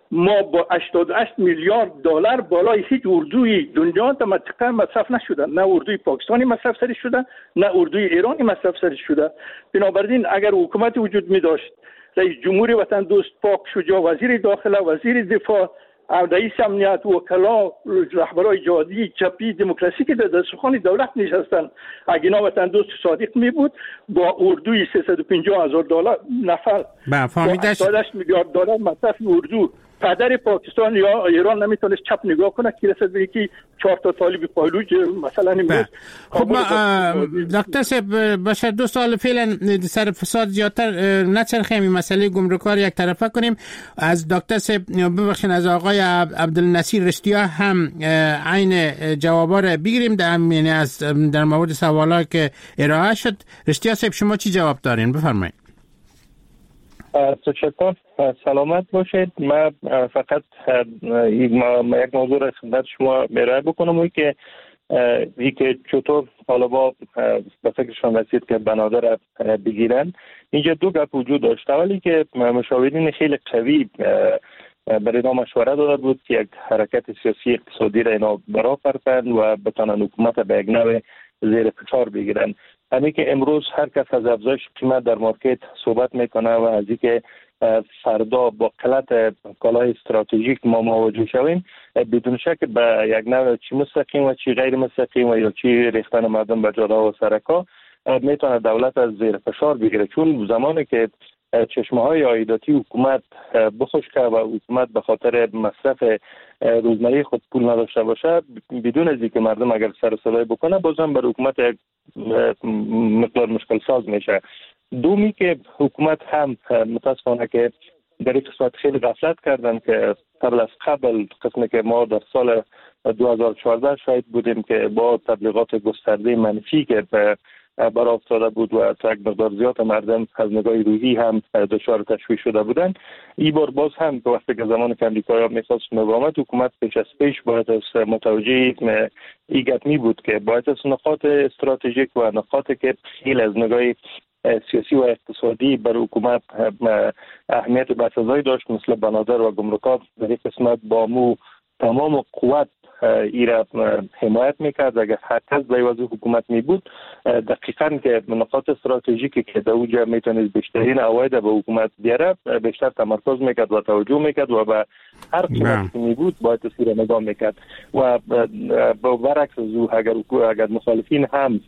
ما با هشتاد و هشت میلیارد دلار بالای هیچ اردوی دنیا تا منطقه مصرف نشده، نه اردوی پاکستانی مصرف سری شده نه اردوی ایرانی مصرف سری شده. بنابراین اگر حکومت وجود می داشت، رئیس جمهور وطن دوست پاک شجاع، وزیر داخله، وزیر دفاع، رئیس امنیت، وکلا، رهبرای جهادی چپی دموکراسی که در دسترخوان دولت نشستن، اگه اینا وطن دوست صادق می بود با اردوی سیصد و پنجاه هزار دلار نفر با هشتاد و هشت میلیارد دلار مصرف اردو، پدر پاکستان یا ایران نمیتونست چپ نگاه کنه که رسد به یکی چهار تا طالب پایلوچ مثلا امروز. خب ما دکتر صاحب باشه دو سال فعلا سر فساد زیادتر نچرخیم این مسئله گمرکار یک طرفه کنیم. از دکتر صاحب ببخشید از آقای عبدالنصیر رشتیا هم عین جوابا رو بگیریم در یعنی از در مورد سوالا که ارائه شد. رشتیا صاحب شما چی جواب دارین؟ بفرمایید. تشکر، سلامت باشید. من فقط یک موضوع را خدمت شما ارائه بکنم و که ای که چطور طالبا به فکرشان رسید که بنادر را بگیرن. اینجا دو گپ وجود داشت. اولی که مشاورین خیلی قوی برای اینا مشوره داده بود که یک حرکت سیاسی اقتصادی را اینا برآورند و بتانن حکومت به یک نوع زیر فشار بگیرن. همین که امروز هر کس از افزایش قیمت در مارکت صحبت میکنه و از اینکه فردا با قلت کالای استراتژیک ما مواجه شویم، بدون شک به یک نوع چی مستقیم و چی غیر مستقیم و یا چی ریختن مردم به جاده و سرکا میتونه دولت از زیر فشار بگیره. چون زمانی که چشمه های عایداتی حکومت بخشکه و حکومت به خاطر مصرف روزمره خود پول نداشته باشه، بدون از اینکه مردم اگر سر صدای بکنه بازم بر حکومت یک مقدار مشکل ساز میشه. دومی که حکومت هم متاسفانه که در این قسمت خیلی غفلت کردن که قبل از قبل قسمی که ما در سال دو هزار و چهارده شاید بودیم که با تبلیغات گسترده منفی که به برای افتاده بود و تا یک مقدار زیاد مردم از نگاه روحی هم دچار تشویش شده بودن. این بار باز هم به وقتی که زمان که امریکایی میخواست مقاومت، حکومت پیش از پیش باید از متوجه این گپ می بود که باید از نقاط استراتژیک و نقاطی که خیلی از نگاه سیاسی و اقتصادی بر حکومت اهمیت بسزایی داشت مثل بنادر و گمرکات در این قسمت با مو تمام قوت ایرا حمایت میکرد. اگر هر کس در وضع حکومت می بود دقیقاً که نقاط استراتژیکی که در اوجه میتونید بیشترین عواید به حکومت بیاره بیشتر تمرکز میکرد و توجه میکرد و به هر قیمتی که می بود باید تصویر نگاه میکرد و با برعکس از او اگر اگر مخالفین هم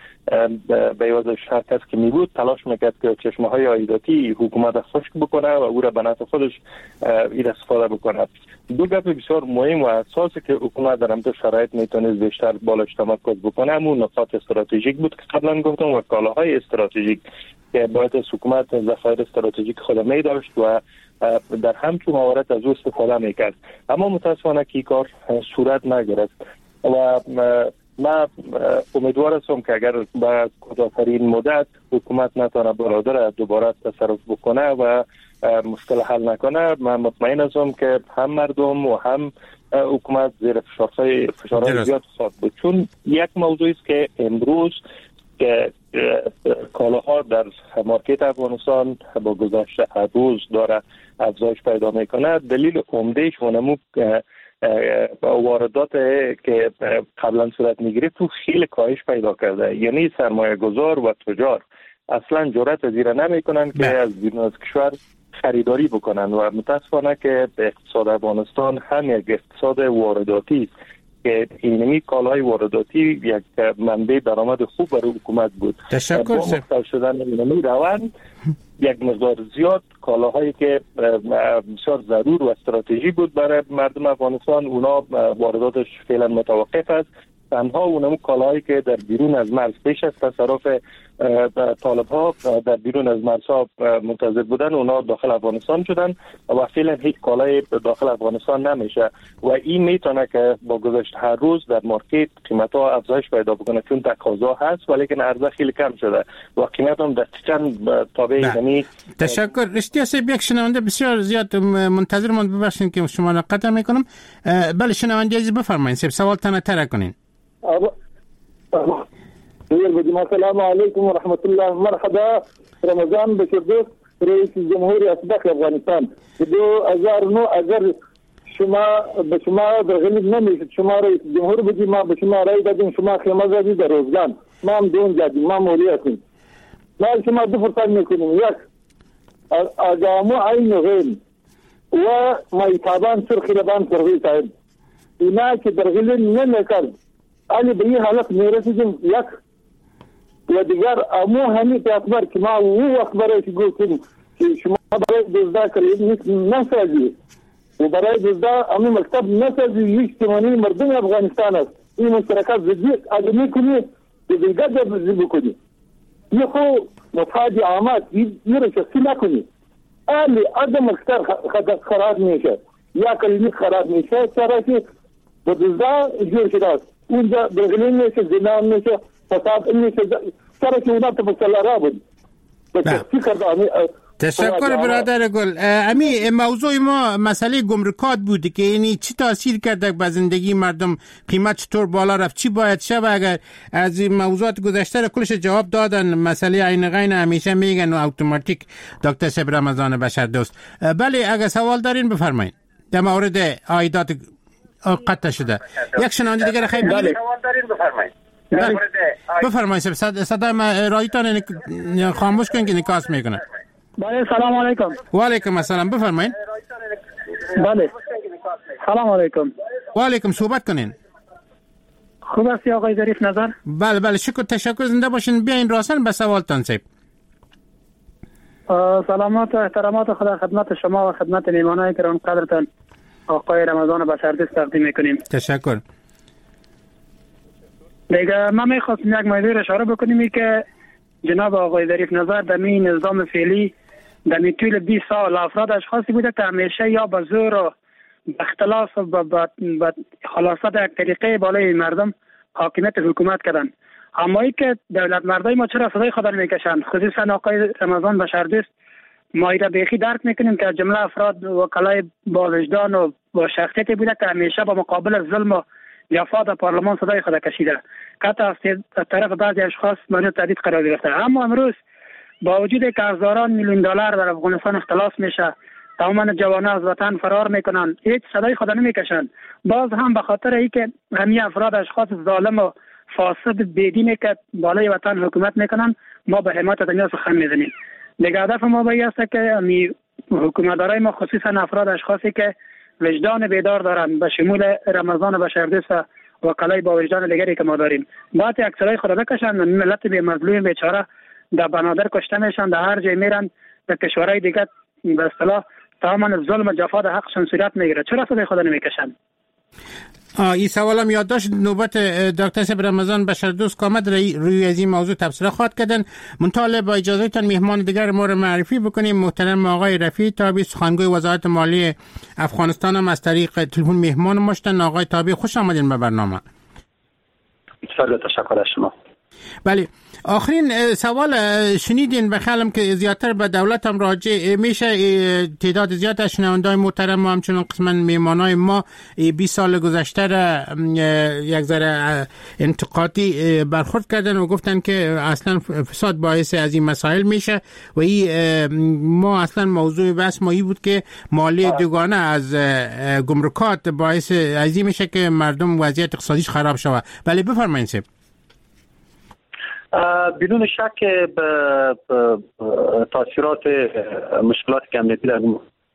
به وضع هر کس که می بود تلاش میکرد که چشمه های عایداتی حکومت خشک بکنه و او را به نفع خودش این استفاده بکنه. دو گپ بسیار مهم و اساسی که حکومت در همین شرایط میتونه بیشتر بالاش تمرکز بکنه همون نقاط استراتژیک بود که قبلا گفتم و کالاهای استراتژیک که باید از حکومت ذخایر استراتژیک خود می داشت و در همچون موارد از او استفاده میکرد. اما متاسفانه که این کار صورت نگرفت و من امیدوار هستم که اگر با کوتاه‌ترین مدت حکومت نتونه برادر دوباره تصرف بکنه و مشکل حل نکنه، من مطمئن هستم که هم مردم و هم حکومت زیر فشارهای فشارهای زیاد خواهد بود. چون یک موضوعی است که امروز که کالاها در مارکت افغانستان با گذشت هر روز داره افزایش پیدا میکنه، دلیل عمدهش اونمو واردات که قبلا صورت میگرفت تو خیلی کاهش پیدا کرده. یعنی سرمایه گذار و تجار اصلا جرأت از ایران نمیکنن که از بیرون از کشور خریداری بکنن و متاسفانه که اقتصاد افغانستان هم یک اقتصاد وارداتی که اینمی کالای وارداتی یک منبع درآمد خوب برای حکومت بود. تشکر. با مختل شدن اینمی روند یک مقدار زیاد کالاهایی که بسیار ضرور و استراتژی بود برای مردم افغانستان اونا وارداتش فعلا متوقف است. تنها اونم کالاهایی که در بیرون از مرز پیش از تصرف طالب ها در بیرون از مرزها منتظر بودن اونا داخل افغانستان شدن و فعلا هیچ کالای داخل افغانستان نمیشه و این میتونه که با گذشت هر روز در مارکت قیمت ها افزایش پیدا بکنه چون تقاضا هست ولی که عرضه خیلی کم شده و قیمت هم دقیقاً تابع یعنی. تشکر. رشتیا صاحب یک شنونده بسیار زیاد منتظر من ببخشید که شما را قطع میکنم. بله شنونده عزیز بفرمایید سوال تنه تر کنین. السلام عليكم ورحمة الله. مرحبا، رمضان بخير دوست. رئیس جمهور اسبق افغانستان دو هزار و نه اگر شما به شما درغلید نمیشد شما رئیس جمهور بودی ما به شما رای دادیم شما خیمه زدید در روزگان ما هم دون جادیم ما مولی هستیم ما شما دو فرصت میکنیم یک اقامو عین غیل و مایتابان سرخی لبان سرخی صاحب اینا که درغلید نمیکرد علی به این حالت میرسیدیم یک و دیگر امو همین اکبر که ما او اکبر که گفتیم که شما برای دزده کلید نسازی و برای دزده امی مکتب نسازی یک تمانی مردم افغانستان است این مشترکات زدید اگه میکنی که دیگر جبرزی بکنی یه خو مفاد عامات یه رو شخصی نکنی الی ادم مکتب خراب میشه یا کلید خراب میشه سره که و دزده جور شده است اونجا برغلین میشه زنان میشه فساد میشه سره که اونا تبسل را بود تشکر برادر گل. امی موضوع ما مسئله گمرکات بوده که یعنی چی تاثیر کرده به زندگی مردم قیمت چطور بالا رفت چی باید شد اگر از موضوعات گذشته را کلش جواب دادن مسئله عین غین همیشه میگن و اتوماتیک دکتر صاحب رمضان بشردوست. بله اگر سوال دارین بفرمایید در مورد عایدات قطع شده. یک شنونده دیگر خیلی بله سوال دارین بفرمایید. بفرمایید صدای ما رایتان خاموش کن که نکاس میکنه. بله سلام علیکم. و علیکم السلام بفرمایید. بله سلام علیکم. و علیکم صحبت کنین. خوب است آقای ظریف نظر؟ بله بله شکر تشکر زنده باشین بیاین راسن به سوالتان صاحب. سلامات و احترامات خدا خدمت شما و خدمت میهمانان گران قدرتان آقای رمضان بشردوست تقدیم میکنیم. تشکر. دیگه ما میخواستیم یک موضوع اشاره بکنیم که جناب آقای ظریف نظر در این نظام فعلی در طول بیست سال افراد اشخاصی بوده که همیشه یا به زور و به اختلاس و به خلاصات یک طریقه بالای مردم حاکمیت حکومت کردن. اما ای که دولت مردای ما چرا صدای خود میکشن خصوصا آقای رمضان بشردوست ما ایره بیخی درک میکنیم که جمله افراد وکلای با وجدان و با شخصیتی بوده که همیشه با مقابل ظلم و جفا در پارلمان صدای خود کشیده که از طرف بعضی اشخاص مورد تهدید قرار گرفته. اما امروز با وجود که هزاران میلیون دلار در افغانستان اختلاس میشه تمام جوانان از وطن فرار میکنن هیچ صدای خود نمیکشن باز هم به خاطر اینکه همین افراد اشخاص ظالم و فاسد بدینه که بالای وطن حکومت میکنن ما به حمایت دنیا سخن میزنیم. دیگه هدف ما باید است که همین حکومتدارای ما خصوصا افراد اشخاصی که وجدان بیدار دارن به شمول رمضان بشردوست و وکلای با وجدان دیگری که ما داریم باید اکثرای خود بکشن ملت به مظلوم بیچاره در بنادر کشته میشن در هر جای میرن در کشورهای دیگه به اصطلاح تمام ظلم و جفا در حقشون صورت میگیره چرا صدای خود نمیکشن؟ این سوالم یادداشت نوبت دکتر صاحب رمضان بشردوست که آمد روی از این موضوع تبصره خواهد کردن. منطقه با اجازهتان میهمان دیگر ما رو معرفی بکنیم. محترم آقای رفیع تابی سخنگوی وزارت مالی افغانستان هم از طریق تلفن میهمان ماشتن. آقای تابی خوش آمدین به برنامه. بسیار تشکر از شما. بله آخرین سوال شنیدین بخیالم که زیادتر به دولت هم راجع میشه تعداد زیاد از شنونده‌های محترم ما همچنان قسماً میهمانای ما بیست سال گذشته را یک ذره انتقادی برخورد کردن و گفتن که اصلا فساد باعث از این مسائل میشه و این ما اصلا موضوع بحث ما این بود که مالی دوگانه از گمرکات باعث از این میشه که مردم وضعیت اقتصادیش خراب شود. بله بفرمایید صاحب. بدون شک به تاثیرات مشکلات امنیتی در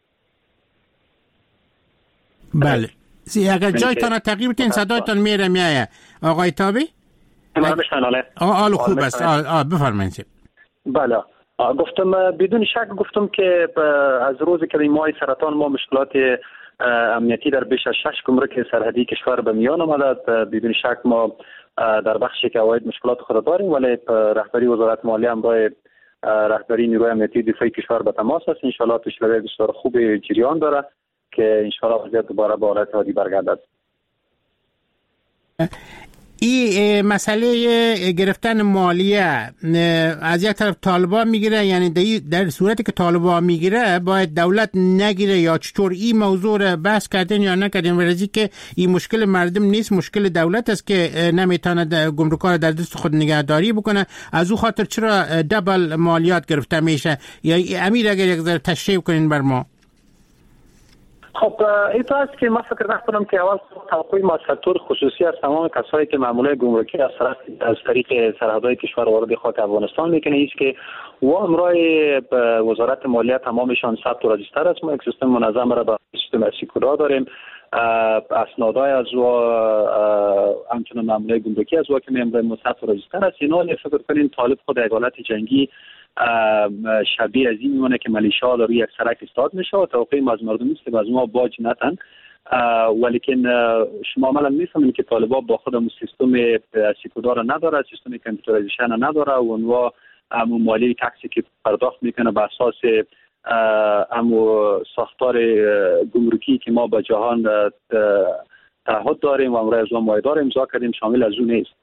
بله اگر جایتان تغییر بدین صدایتان میره میایه آقای تابی آل خوب است بفرمایید. بله گفتم بدون شک گفتم که از روزی که این ماه سرطان ما مشکلات امنیتی در بیش از شش گمرک سرحدی کشور به میان آمده. بدون شک ما در بخشی که عواید مشکلات خود داریم ولی رهبری وزارت مالیه هم برای رهبری نیروی امنیتی دفاعی کشور به تماس است. ان شاء الله پیشروی بسیار خوب جریان داره که ان شاء الله وضعیت دوباره به حالت عادی برگردد. این مسئله گرفتن مالیه از یک طرف طالبان میگیره، یعنی در صورتی که طالبان میگیره باید دولت نگیره، یا چطور این موضوع رو بحث کردین یا نکردین؟ ورزی که این مشکل مردم نیست، مشکل دولت است که نمیتونه گمرک‌ها در دست خود نگهداری بکنه. از او خاطر چرا دبل مالیات گرفته میشه؟ یا امیر اگر یک ذره تشریح کنین بر ما. خب این تو است که من فکر نکنم که اول توقع ما سکتور خصوصی از تمام کسایی که مامورای گمرکی از طرف از طریق سرحدهای کشور وارد خاک افغانستان میکنه است که و امرای وزارت مالیه تمامشان ثبت و رجیستر است. ما یک سیستم منظم را با سیستم سیکورا داریم، اسنادهای از و همچنان مامورای گمرکی از و که امرای ثبت و رجیستر است. اینا فکر کنین طالب خود یک حالت جنگی شبیه از این میمونه که ملیشا روی یک سرک استاد میشه و توقعی از مردم است که از ما باج نتن، ولیکن شما عملا میفهمین که طالبان با خودم سیستم سیکودار نداره، سیستم کامپیوترایزیشن نداره و اونها امو مالی تکسی که پرداخت میکنه به اساس امو ساختار گمرکی که ما با جهان تعهد داریم و امروز از مایدار امضا کردیم شامل از اون نیست.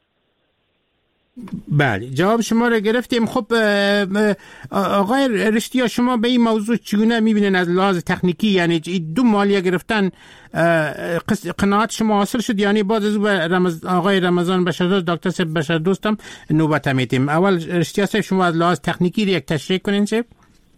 بله، جواب شما رو گرفتیم. خب آقای رشتیا، شما به این موضوع چگونه میبینین از لحاظ تکنیکی؟ یعنی دو مالیه گرفتن قناعت شما حاصل شد؟ یعنی بعد از رمز... آقای رمضان بشردوست، دکتر صاحب بشردوست هم نوبت میتیم. اول رشتیا صاحب شما از لحاظ تکنیکی یک تشریح کنین چه؟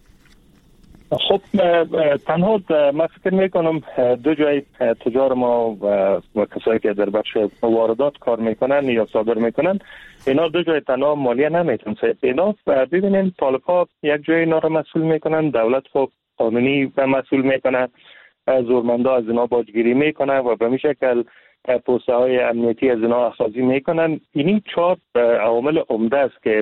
خب تنها من فکر میکنم دو جای تجار ما و کسایی که در بخش واردات کار میکنن یا صادر میکنن، اینا دو جای تنها مالیه نمیتون سید. اینا ببینین طالب ها یک جای اینا رو مسئول میکنن، دولت خب قانونی مسئول میکنه، زورمندا از اینا باجگیری میکنه و به می شکل پوسته های امنیتی از اینا اخاذی میکنن. اینی چهار عوامل عمده است که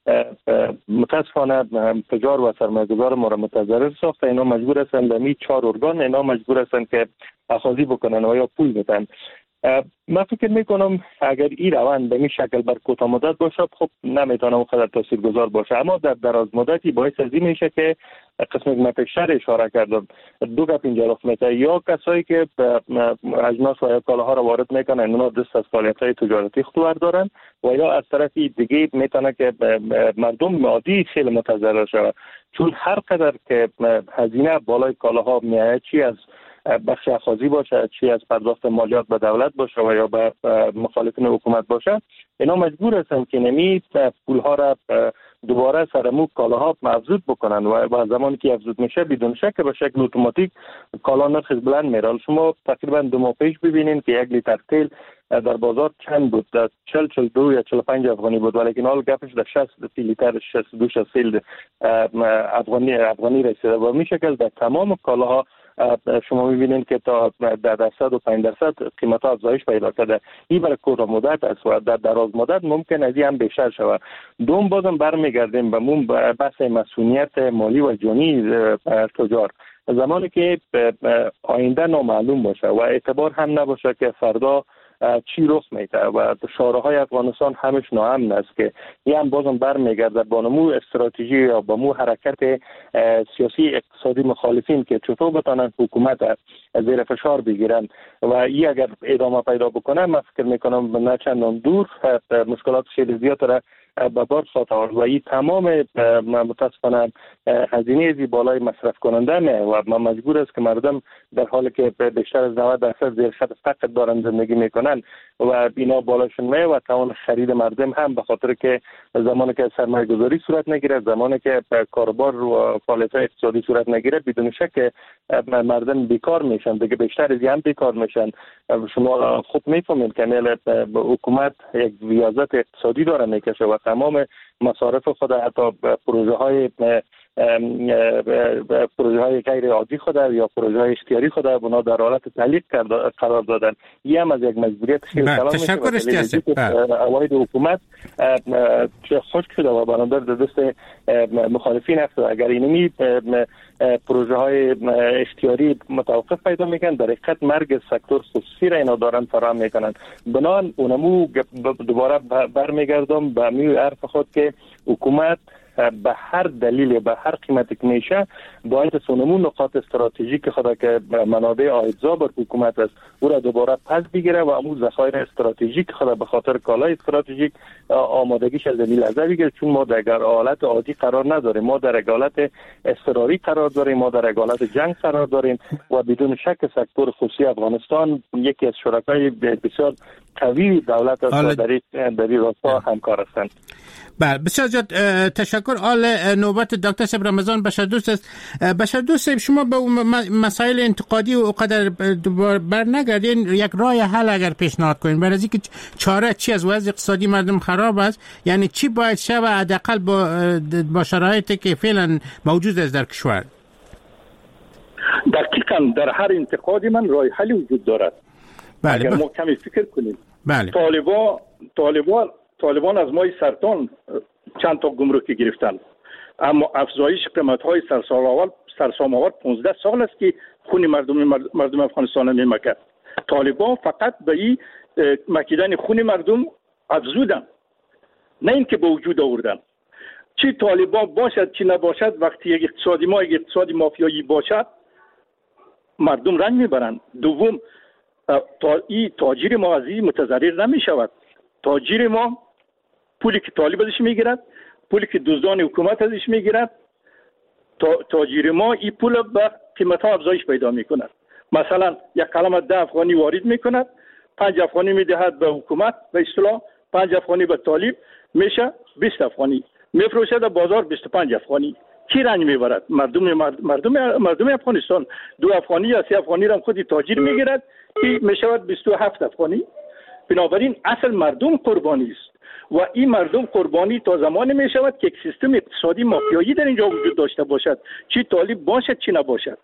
متاسفانه تجار و سرمایه‌گذار ما را متضرر ساخته. اینا مجبور هستند در می چهار ارگان اینا مجبور هستند که اخاذی بکنن و یا پول بدن. من فکر میکنم اگر این روند به این شکل بر کوتاه مدت باشه خب نمیتونه اونقدر تاثیرگذار باشه، اما در دراز مدتی باعث از این میشه که قسمی که من پیشتر اشاره کردم دو گپ اینجا رخ میده. یا کسایی که اجناس و کالاها را وارد میکنن اونا دست از فعالیت‌های تجارتی خودور دارن و یا از طرفی دیگه میتونه که مردم عادی خیلی متضرر شود، چون هر قدر که هزینه بالای کالاها میاد، چی از بخش اخاذی باشه چی از پرداخت مالیات به دولت باشه و یا به مخالفین حکومت باشه، اینا مجبور هستن که نمی پولها را دوباره سر مو کالاها افزود بکنن و با زمانی که افزود میشه بدون شک به شکل اتوماتیک کالا نرخش بلند میره. شما تقریبا دو ماه پیش ببینین که یک لیتر تیل در بازار چند بود؟ در چهل چهل دو یا چهل و پنج افغانی بود، ولی این حال گپش در شصت لیتر شصت و دو شصت افغانی افغانی رسیده و می شکل در تمام کالاها شما میبینید که تا در درصد و پنج درصد قیمت ها افزایش پیدا کرده. این برای کوتاه مدت است و در دراز مدت ممکن از این هم بیشتر شود. دوم بازم برمیگردیم به مون بحث مسئولیت مالی و جانی تجار. زمانی که آینده نامعلوم باشه و اعتبار هم نباشه که فردا چی رخ میده و شارع‌های افغانستان همش ناامن است که این هم بازم برمیگرده با نمو استراتژی یا با مو حرکت سیاسی اقتصادی مخالفین که چطور بتانن حکومت زیر فشار بگیرن و این اگر ادامه پیدا بکنه من فکر میکنم نه چندان دور مشکلات خیلی زیاد را به بار خواهد آورد و این تمام متاسفانه هزینه زی بالای مصرف کننده نه و ما مجبور است که مردم در حالی که بیشتر از نود درصد زیر خط فقر دارن زندگی میکنن و بینا بالاشون میه و توان خرید مردم هم به خاطر که زمانی که سرمایه گذاری صورت نگیره، زمانی که کاروبار و فعالیت اقتصادی صورت نگیره، بدون شک مردم بیکار میشن، دیگه بیشتر از هم بیکار میشن. شما خود میفهمید که حکومت یک ریاضت اقتصادی داره میکشه و تمام مصارف خود حتی پروژه های پروژه های غیر عادی خود یا پروژه های اختیاری خود اونا در حالت تعلیق قرار دادن. این هم از یک مجبوریت خیلی کلان میشه. تشکر استیاسه. اواید حکومت خشک شده و بنابر در دست مخالفین هست. اگر اینمی پروژه های اختیاری متوقف پیدا میکنن، در حقیقت مرگ سکتور خصوصی را اینا دارن فراهم میکنن. بنان اونمو دوباره برمیگردم به می حرف خود که حکومت به هر دلیل به هر قیمتی که میشه باید سونمون نقاط استراتژیک خود که منابع عایدزا بر حکومت است او را دوباره پس بگیره و امو ذخایر استراتژیک خود به خاطر کالای استراتژیک آمادگیش از دلیل لحظه بگیره، چون ما در حالت عادی قرار نداریم، ما در حالت اضطراری قرار داریم، ما در حالت جنگ قرار داریم و بدون شک سکتور خصوصی افغانستان یکی از شرکای بسیار قوی دولت است و در این راستا همکار هستند. بله بسیار زیاد تشکر. آل نوبت دکتر صاحب رمضان بشردوست است. بشردوست صاحب شما به مسائل انتقادی و قدر بر نگردین، یک راه حل اگر پیشنهاد کنین برای اینکه چاره چی از وضع اقتصادی مردم خراب است، یعنی چی باید شه و حداقل با با شرایطی که فعلا موجود است در کشور؟ دقیقاً در هر انتقادی من راه حلی وجود دارد. بله اگر بله. ما کمی فکر کنیم. بله. طالبان طالبان طالبان از ماه سرطان چند تا گمرکی گرفتن، اما افزایش قیمت‌های سرسام‌آور سرسام‌آور پانزده سال است که خون مردم مردم افغانستان میمکد. طالبان فقط به این مکیدن خون مردم افزودن، نه اینکه به وجود آوردن. چی طالبان باشد چی نباشد، وقتی یک اقتصادی ما یک اقتصادی مافیایی باشد مردم رنج میبرند. دوم تا این تاجر ما از این متضرر نمی شود. تاجر ما پولی که طالب ازش میگیرد، پولی که دزدان حکومت ازش میگیرد، تا تاجر ما این پول به قیمت ها افزایش پیدا میکند. مثلا یک قلم ده افغانی وارد میکند، پنج افغانی میدهد به حکومت، به اصطلاح پنج افغانی به طالب میشه بیست افغانی، میفروشد در بازار بیست و پنج افغانی. کی رنج میبرد؟ مردم مردم مردم افغانستان. دو افغانی یا سه افغانی را خودی تاجر میگیرد که میشود بیست و هفت افغانی. بنابراین اصل مردم قربانی است و این مردم قربانی تا زمانی می شود که یک سیستم اقتصادی مافیایی در اینجا وجود داشته باشد، چی طالب باشد چی نباشد.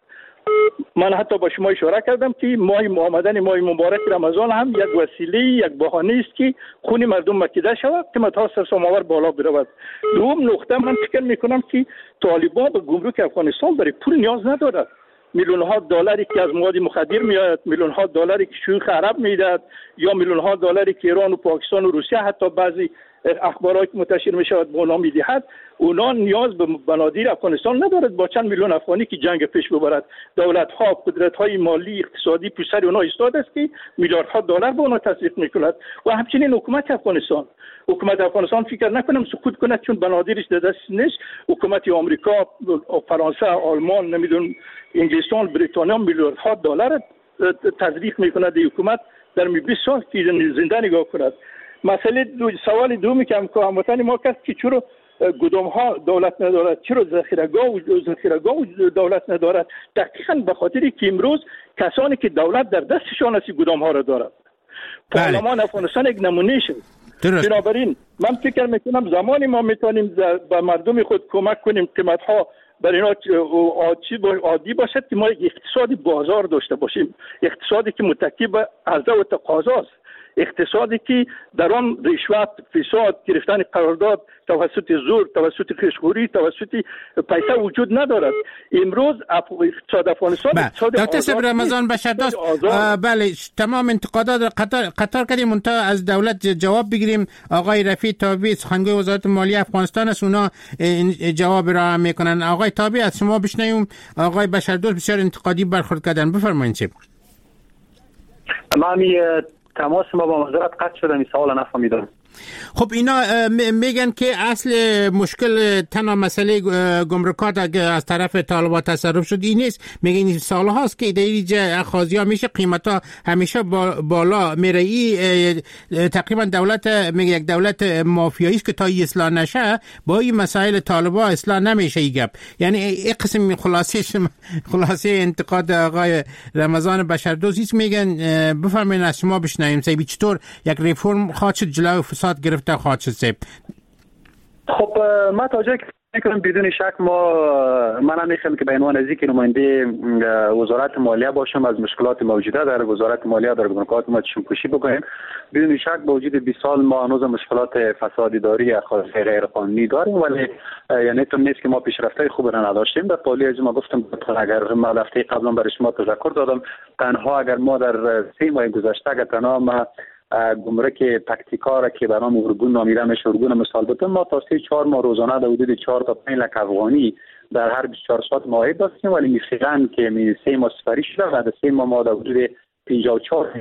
من حتی با شما اشاره کردم که ماه آمدن ماه مبارک رمضان هم یک وسیله یک بهانه است که خون مردم مکیده شود، قیمت‌ها سرسام‌آور بالا برود. دوم نقطه من فکر میکنم که طالبان به گمرک افغانستان برای پول نیاز ندارد. میلیون ها دلاری که از مواد مخدر میاد، میلیون ها دلاری که شیوخ عرب میداد، یا میلیون ها دلاری که ایران و پاکستان و روسیه حتی بعضی اخبارات منتشر میشود به اونا میدهد، اونا نیاز به بنادر افغانستان ندارد. با چند میلیون افغانی که جنگ پیش ببرد، دولت ها قدرت های مالی اقتصادی پشت اونا ایستاده است که میلیاردها دلار به اونا تزریق میکند. و همچنین حکومت افغانستان حکومت افغانستان فکر نکنم سکوت کند چون بنادرش در دست نیست. حکومت آمریکا، فرانسه، آلمان، نمیدون انگلستان، بریتانیا میلیاردها دلار تزریق میکند. حکومت در بیست سال که زنده نگاه کند. مسئله دو سوال دومی که هموطن ما کس که چرا گدام ها دولت ندارد، چرا ذخیره‌گاه و ذخیره‌گاه دولت ندارد؟ دقیقاً به خاطری که امروز کسانی که دولت در دستشان است گدام ها را دارد. پارلمان افغانستان یک نمونه شد. بنابراین من فکر میکنم زمانی ما میتونیم به مردم خود کمک کنیم قیمت ها برای اینا عادی باشد که ما یک اقتصادی بازار داشته باشیم، اقتصادی که متکی به عرضه و تقاضا است، اقتصادی که در آن رشوت، فساد، گرفتن قرارداد توسط زور، توسط خشخوری، توسط پیسه وجود ندارد. امروز اقتصاد افغانستان اقتصاد دکتر صاحب رمضان بشردوست، بله تمام انتقادات قطار قطار کردیم منتها از دولت جواب بگیریم. آقای رفیع تابی سخنگوی وزارت مالیه افغانستان است، اونا جواب را میکنن. آقای تابی از شما بشنویم. آقای بشردوست بسیار انتقادی برخورد کردن، بفرمایید. چه من تماس ما با وزارت قطع شده، این سوال نفهمیدم. خب اینا میگن که اصل مشکل تنها مسئله گمرکات از طرف طالبان تصرف شد این نیست. میگن این سال هاست که در اینجا اخاذی ها میشه، قیمت ها همیشه بالا میره. ای تقریبا دولت میگه یک دولت مافیایی است که تا اصلاح نشه با این مسائل طالبان اصلاح نمیشه. این گپ یعنی این قسم خلاصه خلاصه انتقاد آقای رمضان بشردوست. میگن بفرمایید از شما بشنویم سیبی چطور یک ریفرم خواهد شد جلوی فساد گرفته خواهد شد. خب من تا جایی که میکنم بدون شک ما من نمیخوام که به عنوان از اینکه نماینده وزارت مالیه باشم از مشکلات موجوده در وزارت مالیه در گمرکات ما چشم‌پوشی بکنیم. بدون شک با وجود بیست سال ما هنوز مشکلات فسادی داری اخلاقی غیر قانونی داریم، ولی یعنی تو نیست که ما پیشرفته خوب را نداشتیم. در پالی از ما گفتم اگر ما هفته قبلا برای شما تذکر دادم، تنها اگر ما در سه ماه گذشته اگر تنها ما گمرک پکتیکا را که به نام ارگون نامیده میشه، ارگون مثال بتون، ما تا سه چهار ماه روزانه در حدود چهار تا پنج لک افغانی در هر بیست و چهار ساعت معاید داشتیم، ولی فعلا که می سه ماه سپری شده و در سه ماه ما در حدود پنجاه و چهار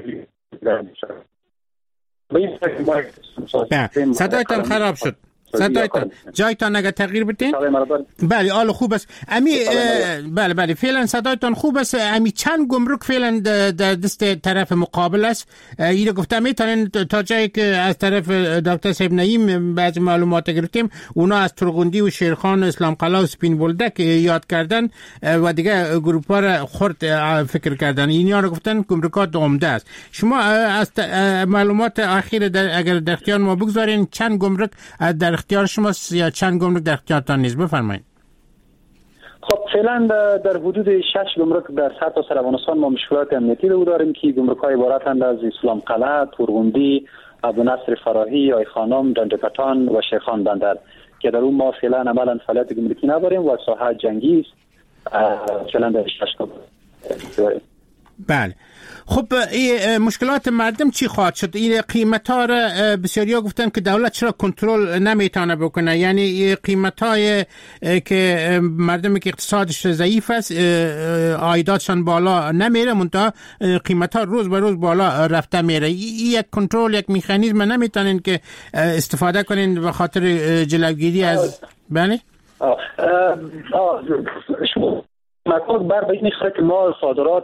صدایتان خراب شد. صدایتان جایتان اگر تغییر بدین. بله آل خوب است امی. بله بله فعلا صدایتان خوب است امی. چند گمرک فعلا در دست طرف مقابل است؟ اینو گفتم میتونین تا جایی که از طرف دکتر صاحب نعیم بعضی معلومات گرفتیم، اونا از ترغندی و شیرخان و اسلام قلعه و سپین بولدک یاد کردن و دیگه گروپ ها را خرد فکر کردن. اینا رو گفتن گمرکات عمده است. شما از معلومات اخیر در اگر در اختیار ما بگذارین، چند گمرک در اختیار شماست یا چند گمرک در اختیارتان نیست؟ بفرمایید. خب فعلا در حدود شش گمرک در سطح سر افغانستان ما مشکلات امنیتی رو داریم که گمرک‌های عبارتند از اسلام قلعه، ترغندی، ابو نصر فراهی، آی خانم، دندکتان و شیخان بندر که در اون ما فعلا عملا فعالیت گمرکی نداریم و ساحه جنگی است. فعلا در شش گمرک. بله. خب این مشکلات مردم چی خواهد شد؟ این قیمت ها را بسیاریا گفتن که دولت چرا کنترل نمیتونه بکنه، یعنی قیمت های که مردمی که اقتصادش ضعیف است عایداتشان بالا نمیره، منتها قیمت ها روز به روز بالا رفته میره. یک کنترل، یک مکانیزم نمیتونین که استفاده کنین به خاطر جلوگیری از بله؟ آه آه شما مطلب بر به این خاطر که ما صادرات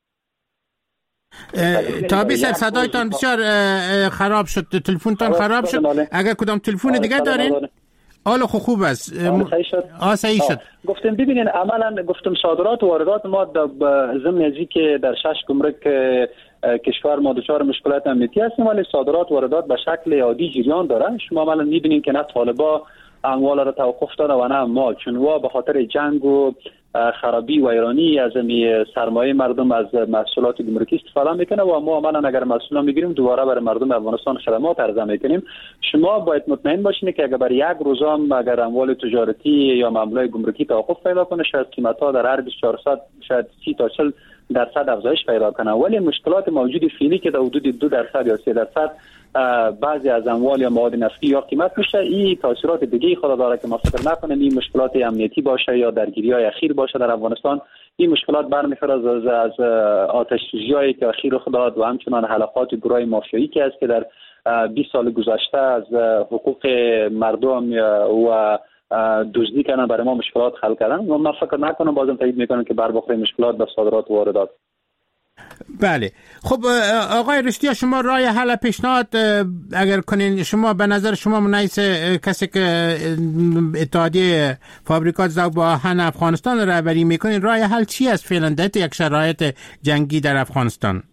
تابی صاحب صدایتان بسیار خراب شد، تلفنتان خراب شد. اگر کدام تلفن دیگه دارین حالا خوب است. آه صحیح شد. گفتم ببینین عملا گفتم صادرات و واردات ما در ضمن ازی که در شش گمرک کشور ما دچار مشکلات امنیتی هستیم، ولی صادرات و واردات به شکل عادی جریان داره. شما عملا میبینین که نه طالبا اموال را توقف داده و نه ما، چون وا به خاطر جنگ و خرابی و ایرانی از می سرمایه مردم از محصولات گمرکی استفاده میکنه و ما عملا اگر محصول میگیریم دوباره برای مردم افغانستان خدمات عرضه میکنیم. شما باید مطمئن باشین که اگر برای یک روز هم اگر اموال تجارتی یا معاملات گمرکی توقف پیدا کنه، شاید قیمت ها در هر بیست و چهار ساعت شاید سی تا چهل درصد افزایش پیدا کنه، ولی مشکلات موجود فعلی که در حدود دو درصد یا سه درصد بعضی از اموال یا مواد نفتی یا قیمت میشه، این تاثیرات دیگه خود داره که ما فکر نکنیم این مشکلات امنیتی باشه یا درگیری های اخیر باشه در افغانستان. این مشکلات برمیخوره از از آتش سوزی‌هایی که اخیر رخ داد و همچنان حلقات گروه مافیایی که است که در بیست سال گذشته از حقوق مردم و دزدی کردن برای ما مشکلات خلق کردن. من فکر نکنم، بازم تایید میکنم که بر بخوره مشکلات در صادرات و واردات. بله. خب آقای رشدی، شما راه حل پیشنهاد اگر کنین، شما به نظر شما منایس کسی که اتحادیه فابریکات ذوب آهن افغانستان رهبری میکنین، راه حل چی است فعلا در یک شرایط جنگی در افغانستان؟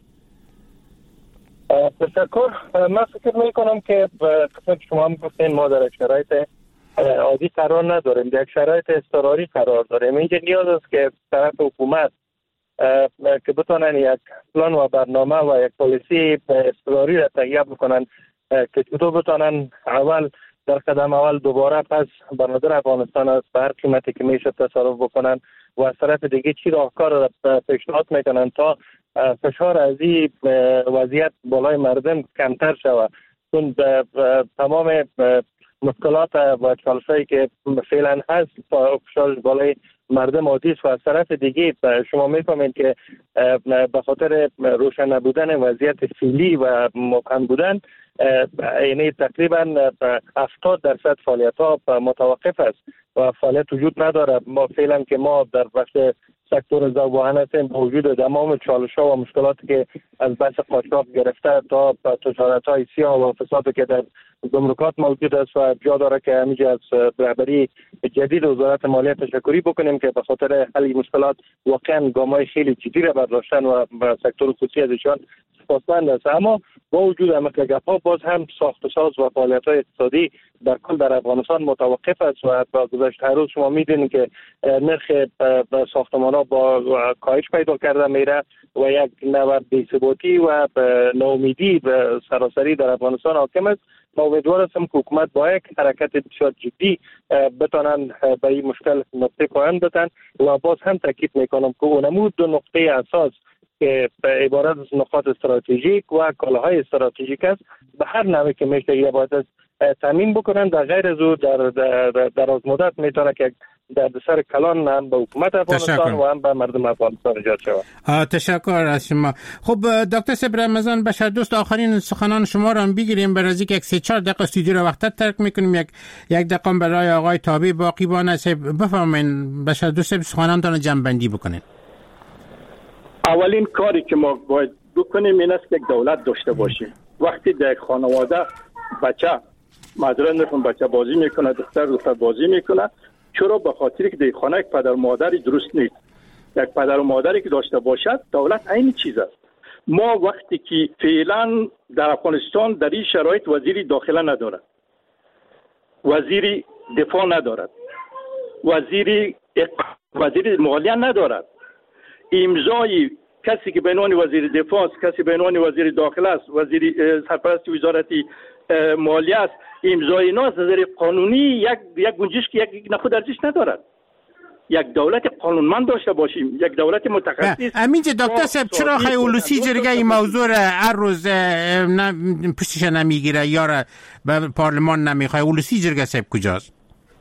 تشکر. من فکر میکنم که قسمت شما هم گفتین ما در شرایط عادی قرار نداریم، در شرایط اضطراری قرار داریم. اینجا نیاز است که طرف حکومت که بتونن یک پلان و برنامه و یک پالیسی اضطراری را تهیه بکنن که چطور بتونن اول در قدم اول دوباره پس بنادر افغانستان است به هر قیمتی که میشه تصرف بکنن و از طرف دیگه چی راهکار را پیشنهاد میکنن تا فشار از این وضعیت بالای مردم کمتر شود. چون تمام مشکلات و چالشایی که فعلا هست فشار بالای مردم عادی است و از طرف دیگه شما میفهمید که به خاطر روشن نبودن وضعیت فعلی و مبهم بودن، یعنی تقریبا هفتاد درصد فعالیت ها متوقف است و فعالیت وجود نداره. ما فعلا که ما در بخش سکتور ذوب آهن هستیم با وجود تمام چالش ها و مشکلاتی که از بحث قاچاق گرفته تا تجارت های سیاه و فسادی که در گمرکات موجود است و جا داره که همیشه از رهبری جدید وزارت مالیه تشکری بکنیم که به خاطر حل مشکلات واقعا گام‌های خیلی جدی را برداشتن و سکتور خصوصی از ایشان سپاسمند است. اما با وجود همه گپ‌ها باز هم ساخت و ساز و فعالیت‌های اقتصادی در کل در افغانستان متوقف است و با گذشته روز شما می‌دونید که نرخ ساختمان‌ها با کاهش پیدا کرده میره و یک نوع بی‌ثباتی و ناامیدی به سراسری در افغانستان حاکم است. ما امیدوار هستم که حکومت با یک حرکت بسیار جدی بتونن به این مشکل نقطه پایان بدن و باز هم تاکید میکنم که اونمود دو نقطه اساس که عبارت از نقاط استراتژیک و کالاهای استراتژیک است به هر نوعی که میشه باید تامین بکنن. در غیر از او در در دراز مدت میتونه که در سر کلان هم به حکومت افغانستان و هم به مردم افغانستان ایجاد شود. تشکر از شما. خب دکتر صبر رمضان بشردوست، آخرین سخنان شما را هم بگیریم. برای اینکه یک سه چهار دقیقه استودیو را وقت ترک میکنیم، یک یک دقیقه برای آقای تابی باقی بانه. بفرمایید بشردوست، سخنانتان جمع بندی بکنید. اولین کاری که ما باید بکنیم این است که یک دولت داشته باشیم. وقتی در یک خانواده بچه معذرت میخوام بچه بازی میکنه، دختر دختر بازی میکنه، چرا؟ به خاطری که در خانه یک پدر و مادری درست نیست. یک پدر و مادری که داشته باشد دولت عین چیز است. ما وقتی که فعلا در افغانستان در این شرایط وزیری داخله ندارد، وزیری دفاع ندارد، وزیری وزیری مالیه ندارد، امضای کسی که به عنوان وزیر دفاع است، کسی به عنوان وزیر داخله است، وزیر سرپرست وزارت مالیه است، امضای اینا از نظر قانونی یک یک گنجش که یک نخود ارزش ندارد. یک دولت قانونمند داشته باشیم، یک دولت متخصص. امینجا دکتر صاحب چرا خیلی اولوسی جرگه این موضوع را هر روز پشتش نمیگیره یا را به پارلمان نمیخواه؟ اولوسی جرگه صاحب کجاست؟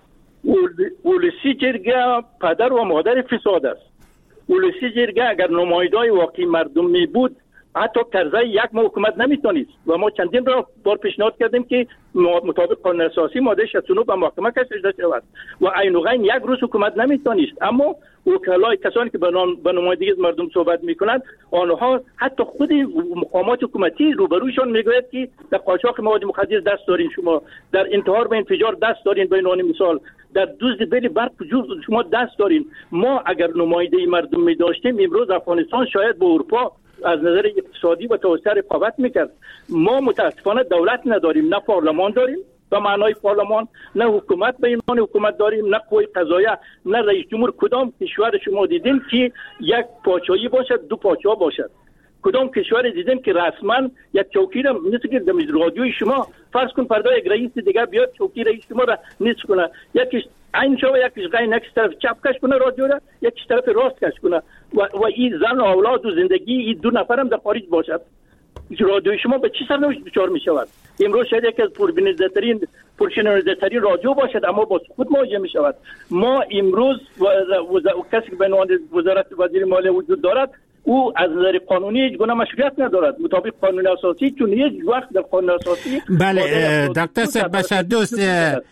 اولوسی جرگه پدر و مادر فساد است. اولوسی جرگه اگر نمایندای واقعی مردم می بود حتی کرزای یک ماه حکومت نمیتونست و ما چندین بار پیشنهاد کردیم که مطابق قانون اساسی ماده شصت و نه به محکمه کشیده شود و عین و غین یک روز حکومت نمیتونست. اما وکلای کسانی که به نمایندگی مردم صحبت میکنند آنها حتی خود مقامات حکومتی روبرویشان میگوید که در قاچاق مواد مخدر دست دارین، شما در انتحار و انفجار دست دارین، به عنوان مثال در دزد بل برق شما دست دارین. ما اگر نماینده مردم می داشتیم امروز افغانستان شاید به اروپا از نظر اقتصادی و توسعه رقابت میکرد. ما متاسفانه دولت نداریم، نه پارلمان داریم به معنای پارلمان، نه حکومت به عنوان حکومت داریم، نه قوه قضاییه، نه رئیس جمهور. کدام کشور شما دیدین که یک پادشاهی باشد، دو پادشاه باشد؟ کدام کشور دیدین که رسما یک چوکی را مثل که در رادیوی شما فرض کن پرده یک رئیس دیگر بیاد چوکی رئیس شما را نصف کنه، یکیش عین شو یکیش غین، یکیش طرف چپ کش کنه رادیو را، یکیش طرف راست کش کنه و و این زن و اولاد و زندگی این دو نفرم در خارج باشد. رادیوی شما به چی سرنوشت دچار می شود؟ امروز شاید یکی از پربیننده‌ترین پرشنونده‌ترین رادیو باشد اما با سقوط مواجه می شود. ما امروز و, و, و کسی که به عنوان وزارت وزیر مالیه وجود دارد او از نظر قانونی هیچ گونه مشروعیت ندارد مطابق قانون اساسی، چون هیچ وقت در قانون اساسی. بله دکتر صاحب بشردوست،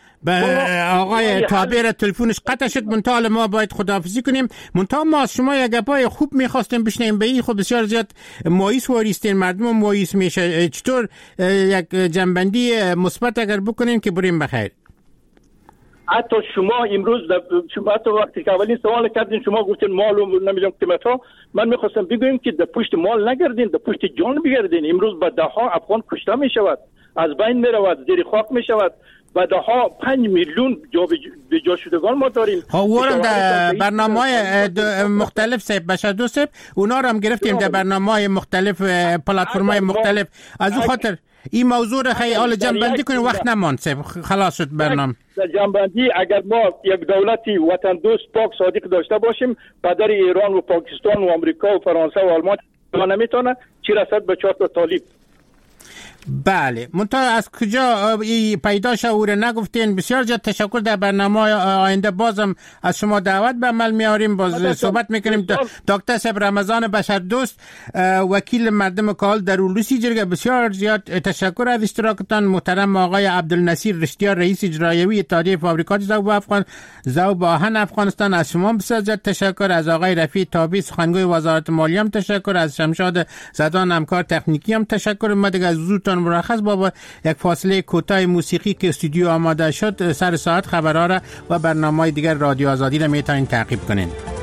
آقای تابر تلفنش قطع شد، منتها ما باید خداحافظی کنیم. منتها ما از شما یک گپای خوب میخواستیم بشنیم، به این خود بسیار زیاد مایوس واریستین، مردم مایوس میشه. چطور یک جنبندی مثبت اگر بکنیم که بریم بخیر؟ حتی شما امروز شما حتی وقتی که اولین سوال کردین شما گفتین مال و نمیدونم قیمت ها، من میخواستم بگویم که در پشت مال نگردین، در پشت جان بگردین. امروز به ده ها افغان کشته میشود، از بین میرود، زیر خاک میشود، و ده ها پنج میلیون جا به جا شدگان ما داریم. ها ورم در برنامه‌های مختلف سه بشردوست اونا رو هم گرفتیم در برنامه‌های مختلف، پلتفرم‌های مختلف. از اون خاطر این موضوع رو خیلی حال جنبندی کنیم، وقت نماند سه خلاص شد برنامه. در جنبندی اگر ما یک دولتی وطن دوست پاک صادق داشته باشیم، پدر ایران و پاکستان و آمریکا و فرانسه و آلمان نمیتونه چی رسد به چهار تا طالب. بله منتها از کجا پیدا شعور نگفتین. بسیار زیاد تشکر. در برنامه آینده بازم از شما دعوت به عمل میاریم، باز صحبت میکنیم. دکتر صاحب رمضان بشردوست، وکیل مردم کال در اولوسی جرگه، بسیار زیاد تشکر از اشتراکتان. محترم آقای عبدالنصیر رشتیار رئیس اجرایی اتحادیه فابریکات ذوب افغان ذوب آهن افغانستان، از شما بسیار زیاد تشکر. از آقای رفیع تابی سخنگوی وزارت مالیه هم تشکر. از شمشاد زدان همکار تکنیکی هم تشکر. ما دیگه زودتان مرخص با یک فاصله کوتاه موسیقی که استودیو آماده شد، سر ساعت خبرها را و برنامه‌های دیگر رادیو آزادی را میتونید تعقیب کنین.